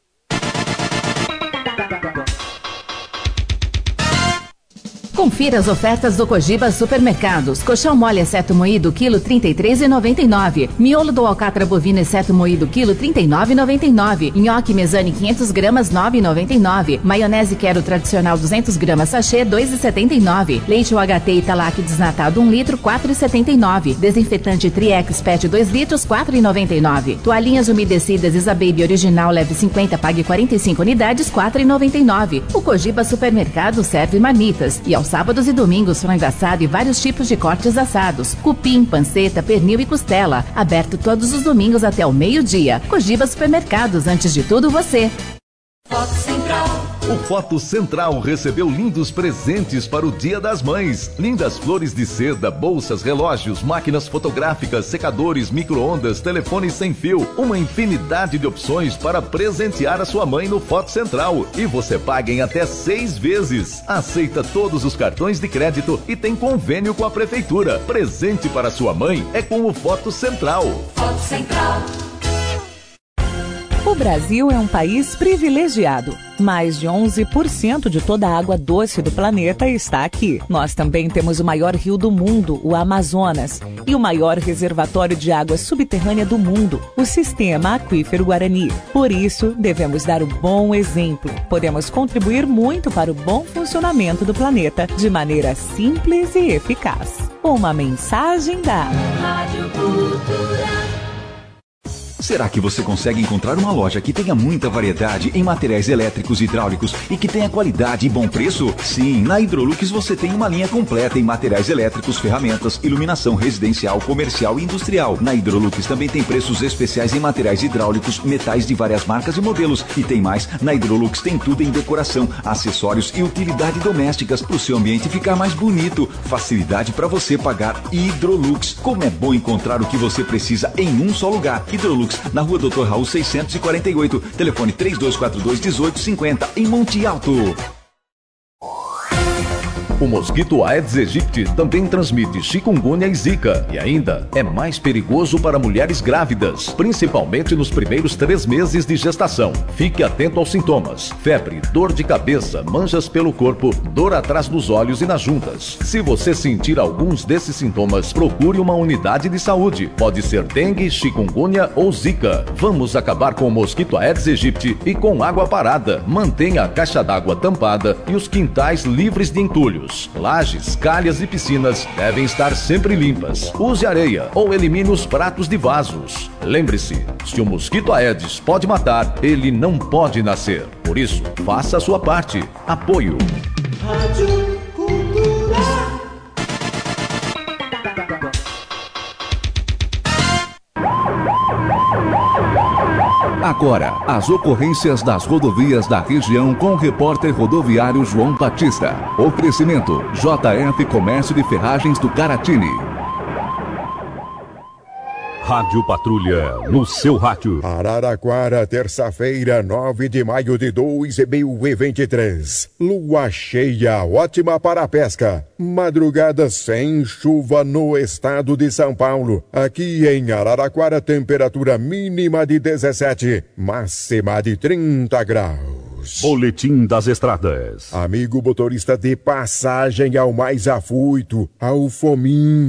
Confira as ofertas do Cogiba Supermercados. Colchão mole exceto moído, quilo trinta e três reais e noventa e nove centavos. Miolo do alcatra bovino exceto moído, quilo trinta e nove reais e noventa e nove centavos. Nhoque Mesane quinhentos gramas, nove reais e noventa e nove centavos. Maionese Quero tradicional duzentos gramas, sachê, dois reais e setenta e nove centavos. Leite U H T Italac desnatado um litro, quatro reais e setenta e nove centavos. Desinfetante Triex Pet dois litros, quatro reais e noventa e nove centavos. Toalhinhas umedecidas Isababy original leve cinquenta, pague quarenta e cinco unidades, quatro reais e noventa e nove centavos. O Cogiba Supermercado serve marmitas. E aos sábados e domingos, frango assado e vários tipos de cortes assados. Cupim, panceta, pernil e costela. Aberto todos os domingos até o meio-dia. Cogiba Supermercados, antes de tudo você. Foto Central. O Foto Central recebeu lindos presentes para o Dia das Mães. Lindas flores de seda, bolsas, relógios, máquinas fotográficas, secadores, micro-ondas, telefones sem fio. Uma infinidade de opções para presentear a sua mãe no Foto Central. E você paga em até seis vezes. Aceita todos os cartões de crédito e tem convênio com a Prefeitura. Presente para sua mãe é com o Foto Central. Foto Central. O Brasil é um país privilegiado. Mais de onze por cento de toda a água doce do planeta está aqui. Nós também temos o maior rio do mundo, o Amazonas, e o maior reservatório de água subterrânea do mundo, o Sistema Aquífero Guarani. Por isso, devemos dar o bom exemplo. Podemos contribuir muito para o bom funcionamento do planeta de maneira simples e eficaz. Uma mensagem da Rádio Cultura. Será que você consegue encontrar uma loja que tenha muita variedade em materiais elétricos e hidráulicos e que tenha qualidade e bom preço? Sim, na Hidrolux você tem uma linha completa em materiais elétricos, ferramentas, iluminação residencial, comercial e industrial. Na Hidrolux também tem preços especiais em materiais hidráulicos, metais de várias marcas e modelos. E tem mais, na Hidrolux tem tudo em decoração, acessórios e utilidade domésticas para o seu ambiente ficar mais bonito. Facilidade para você pagar. Hidrolux. Como é bom encontrar o que você precisa em um só lugar. Hidrolux, na rua doutor Raul seiscentos e quarenta e oito, telefone três dois quatro dois, um oito cinco zero, em Monte Alto. O mosquito Aedes aegypti também transmite chikungunya e zika e ainda é mais perigoso para mulheres grávidas, principalmente nos primeiros três meses de gestação. Fique atento aos sintomas: febre, dor de cabeça, manchas pelo corpo, dor atrás dos olhos e nas juntas. Se você sentir alguns desses sintomas, procure uma unidade de saúde. Pode ser dengue, chikungunya ou zika. Vamos acabar com o mosquito Aedes aegypti e com água parada. Mantenha a caixa d'água tampada e os quintais livres de entulhos. Lajes, calhas e piscinas devem estar sempre limpas. Use areia ou elimine os pratos de vasos. Lembre-se, se o mosquito Aedes pode matar, ele não pode nascer. Por isso, faça a sua parte. Apoio. Rádio Cultura. Agora, as ocorrências das rodovias da região com o repórter rodoviário João Batista. Oferecimento: J F Comércio de Ferragens do Caratini. Rádio Patrulha, no seu rádio. Araraquara, terça-feira, nove de maio de dois mil e vinte e três. Lua cheia, ótima para a pesca. Madrugada sem chuva no estado de São Paulo. Aqui em Araraquara, temperatura mínima de dezessete, máxima de trinta graus. Boletim das Estradas. Amigo motorista de passagem ao mais afoito, ao Fominha.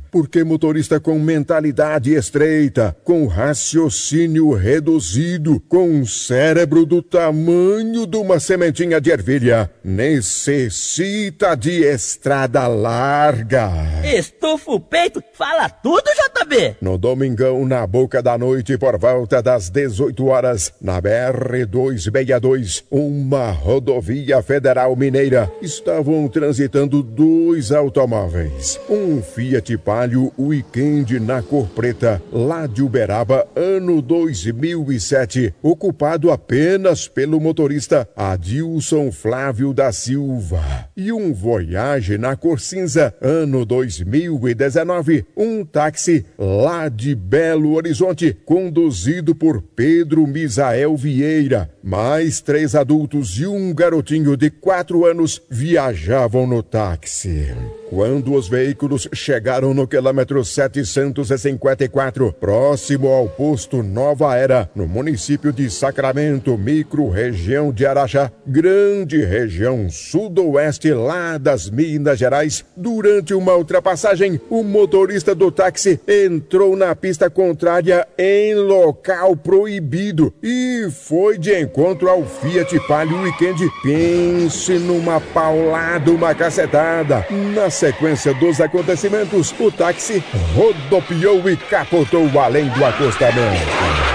Porque motorista com mentalidade estreita, com raciocínio reduzido, com cérebro do tamanho de uma sementinha de ervilha, necessita de estrada larga. Estufa o peito, fala tudo, J B. No domingão, na boca da noite, por volta das dezoito horas, na B R duzentos e sessenta e dois, uma rodovia federal mineira, estavam transitando dois automóveis. Um Fiat Palio Weekend na cor preta, lá de Uberaba, ano dois mil e sete, ocupado apenas pelo motorista Adilson Flávio da Silva. E um Voyage na cor cinza, ano dois mil e dezenove, um táxi lá de Belo Horizonte, conduzido por Pedro Misael Vieira. Mais três adultos e um garotinho de quatro anos viajavam no táxi. Quando os veículos chegaram no quilômetro setecentos e cinquenta e quatro, próximo ao posto Nova Era, no município de Sacramento, micro-região de Araxá, grande região sudoeste lá das Minas Gerais, durante uma ultrapassagem, o motorista do táxi entrou na pista contrária em local proibido e foi de encontro ao Fiat Palio Weekend. Pense numa paulada, uma cacetada. Na sequência dos acontecimentos, o táxi rodopiou e capotou além do acostamento.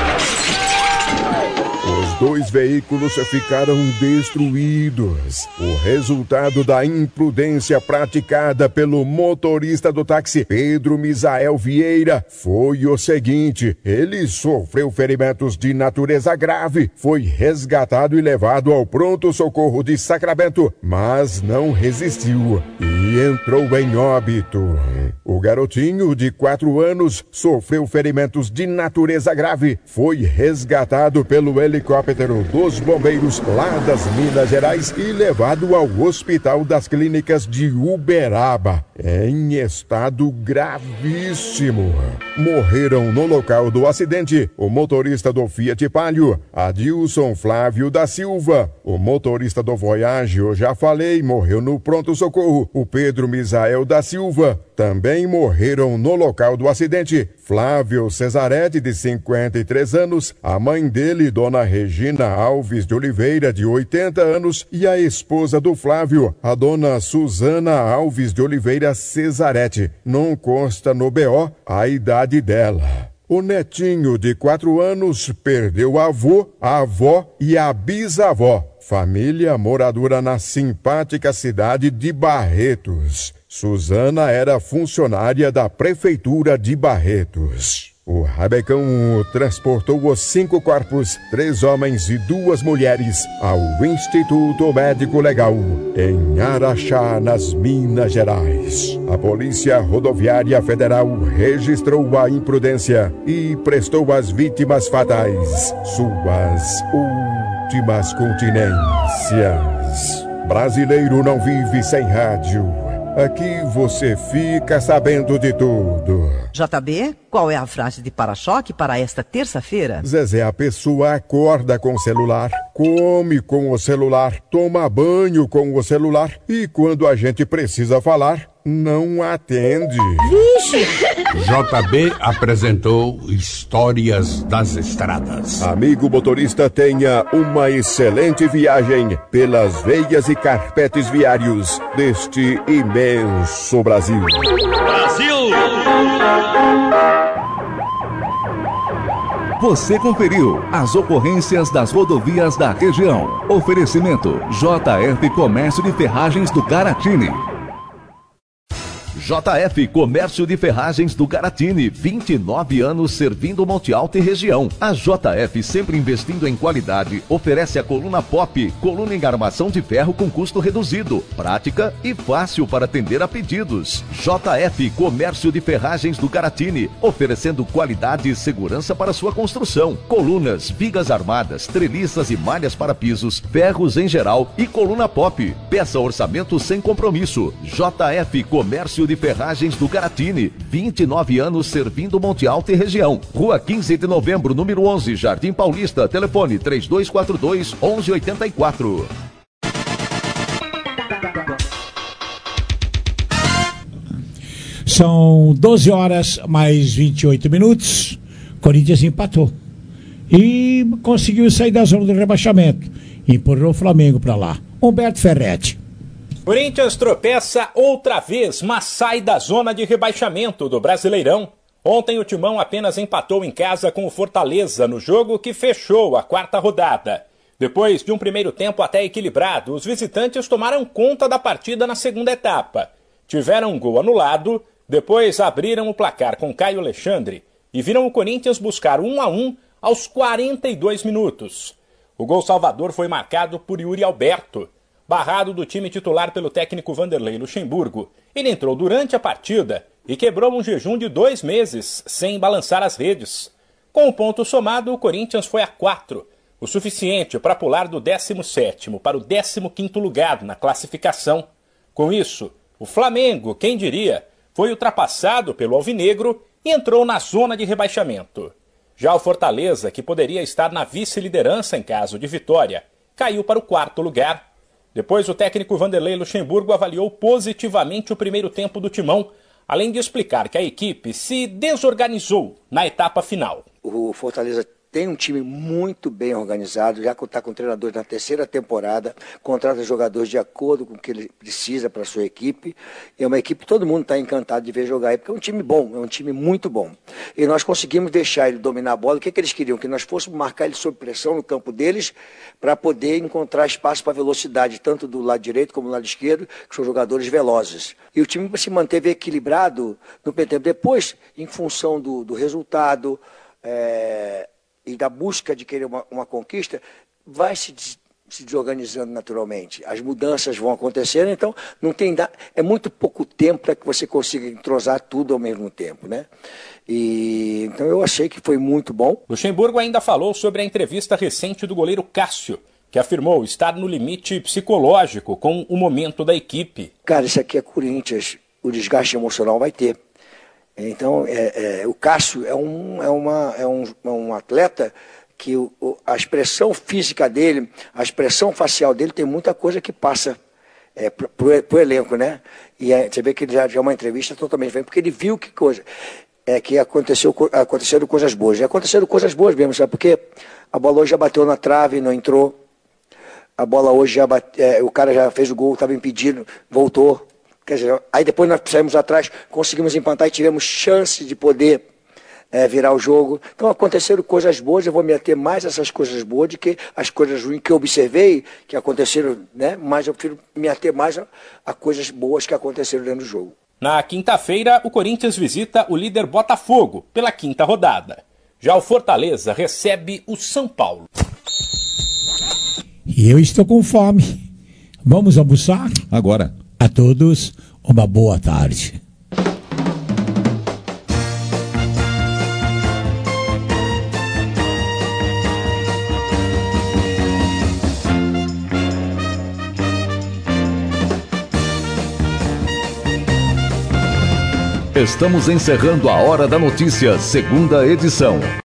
Os dois veículos ficaram destruídos. O resultado da imprudência praticada pelo motorista do táxi, Pedro Misael Vieira, foi o seguinte: ele sofreu ferimentos de natureza grave, foi resgatado e levado ao pronto-socorro de Sacramento, mas não resistiu e entrou em óbito. O garotinho de quatro anos sofreu ferimentos de natureza grave, foi resgatado pelo helicóptero dos bombeiros lá das Minas Gerais e levado ao Hospital das Clínicas de Uberaba, em estado gravíssimo. Morreram no local do acidente o motorista do Fiat Palio, Adilson Flávio da Silva. O motorista do Voyage, eu já falei, morreu no pronto-socorro, o Pedro Misael da Silva. Também morreram no local do acidente Flávio Cesarete, de cinquenta e três anos, a mãe dele, Dona Regina Alves de Oliveira, de oitenta anos, e a esposa do Flávio, a Dona Suzana Alves de Oliveira Cesarete. Não consta no B O a idade dela. O netinho de quatro anos perdeu a avô, a avó e a bisavó. Família moradora na simpática cidade de Barretos. Suzana era funcionária da Prefeitura de Barretos. O rabecão transportou os cinco corpos, três homens e duas mulheres, ao Instituto Médico Legal, em Araxá, nas Minas Gerais. A Polícia Rodoviária Federal registrou a imprudência e prestou às vítimas fatais suas últimas continências. Brasileiro não vive sem rádio. Aqui você fica sabendo de tudo. J B, qual é a frase de para-choque para esta terça-feira? Zezé, a pessoa acorda com o celular, come com o celular, toma banho com o celular e quando a gente precisa falar, não atende. Vixe! J B apresentou Histórias das Estradas. Amigo motorista, tenha uma excelente viagem pelas veias e carpetes viários deste imenso Brasil. Brasil! Você conferiu as ocorrências das rodovias da região. Oferecimento J F Comércio de Ferragens do Caratini. J F Comércio de Ferragens do Caratini, vinte e nove anos servindo Monte Alto e região. A J F, sempre investindo em qualidade, oferece a coluna Pop, coluna em armação de ferro com custo reduzido, prática e fácil para atender a pedidos. J F Comércio de Ferragens do Caratini, oferecendo qualidade e segurança para sua construção. Colunas, vigas armadas, treliças e malhas para pisos, ferros em geral e coluna Pop. Peça orçamento sem compromisso. J F Comércio de Ferragens do Caratini, vinte e nove anos servindo Monte Alto e região. Rua quinze de novembro, número onze, Jardim Paulista. Telefone três dois quatro dois, onze oitenta e quatro. São doze horas mais vinte e oito minutos. Corinthians empatou. E conseguiu sair da zona de rebaixamento. Empurrou o Flamengo para lá. Humberto Ferretti. Corinthians tropeça outra vez, mas sai da zona de rebaixamento do Brasileirão. Ontem o Timão apenas empatou em casa com o Fortaleza no jogo que fechou a quarta rodada. Depois de um primeiro tempo até equilibrado, os visitantes tomaram conta da partida na segunda etapa. Tiveram um gol anulado, depois abriram o placar com Caio Alexandre e viram o Corinthians buscar um a um aos quarenta e dois minutos. O gol salvador foi marcado por Yuri Alberto. Barrado do time titular pelo técnico Vanderlei Luxemburgo, ele entrou durante a partida e quebrou um jejum de dois meses sem balançar as redes. Com o ponto somado, o Corinthians foi a quatro, o suficiente para pular do décimo sétimo para o décimo quinto lugar na classificação. Com isso, o Flamengo, quem diria, foi ultrapassado pelo Alvinegro e entrou na zona de rebaixamento. Já o Fortaleza, que poderia estar na vice-liderança em caso de vitória, caiu para o quarto lugar. Depois, o técnico Vanderlei Luxemburgo avaliou positivamente o primeiro tempo do Timão, além de explicar que a equipe se desorganizou na etapa final. O Fortaleza tem um time muito bem organizado, já está com o treinador na terceira temporada, contrata jogadores de acordo com o que ele precisa para a sua equipe. É uma equipe que todo mundo está encantado de ver jogar aí, porque é um time bom, é um time muito bom. E nós conseguimos deixar ele dominar a bola. O que, que eles queriam? Que nós fôssemos marcar ele sob pressão no campo deles, para poder encontrar espaço para velocidade, tanto do lado direito como do lado esquerdo, que são jogadores velozes. E o time se manteve equilibrado no primeiro tempo. Depois, em função do, do resultado, é... e da busca de querer uma, uma conquista, vai se, des, se desorganizando naturalmente. As mudanças vão acontecendo, então não tem da, é muito pouco tempo para que você consiga entrosar tudo ao mesmo tempo, né? E, então eu achei que foi muito bom. Luxemburgo ainda falou sobre a entrevista recente do goleiro Cássio, que afirmou estar no limite psicológico com o momento da equipe. Cara, isso aqui é Corinthians, o desgaste emocional vai ter. Então, é, é, o Cássio é um, é uma, é um, é um atleta que o, o, a expressão física dele, a expressão facial dele tem muita coisa que passa é, para o elenco, né? E é, você vê que ele já, já é uma entrevista totalmente diferente, porque ele viu que coisa, é, que aconteceu, aconteceram coisas boas. E aconteceram coisas boas mesmo, sabe? Porque a bola hoje já bateu na trave, não entrou. A bola hoje já bate, é, o cara já fez o gol, estava impedido, voltou. Quer dizer, aí depois nós saímos atrás, conseguimos empatar e tivemos chance de poder é, virar o jogo. Então aconteceram coisas boas, eu vou me ater mais a essas coisas boas do que as coisas ruins que eu observei, que aconteceram, né? Mas eu prefiro me ater mais a, a coisas boas que aconteceram dentro do jogo. Na quinta-feira, o Corinthians visita o líder Botafogo, pela quinta rodada. Já o Fortaleza recebe o São Paulo. E eu estou com fome. Vamos almoçar? Agora. A todos, uma boa tarde. Estamos encerrando a Hora da Notícia, segunda edição.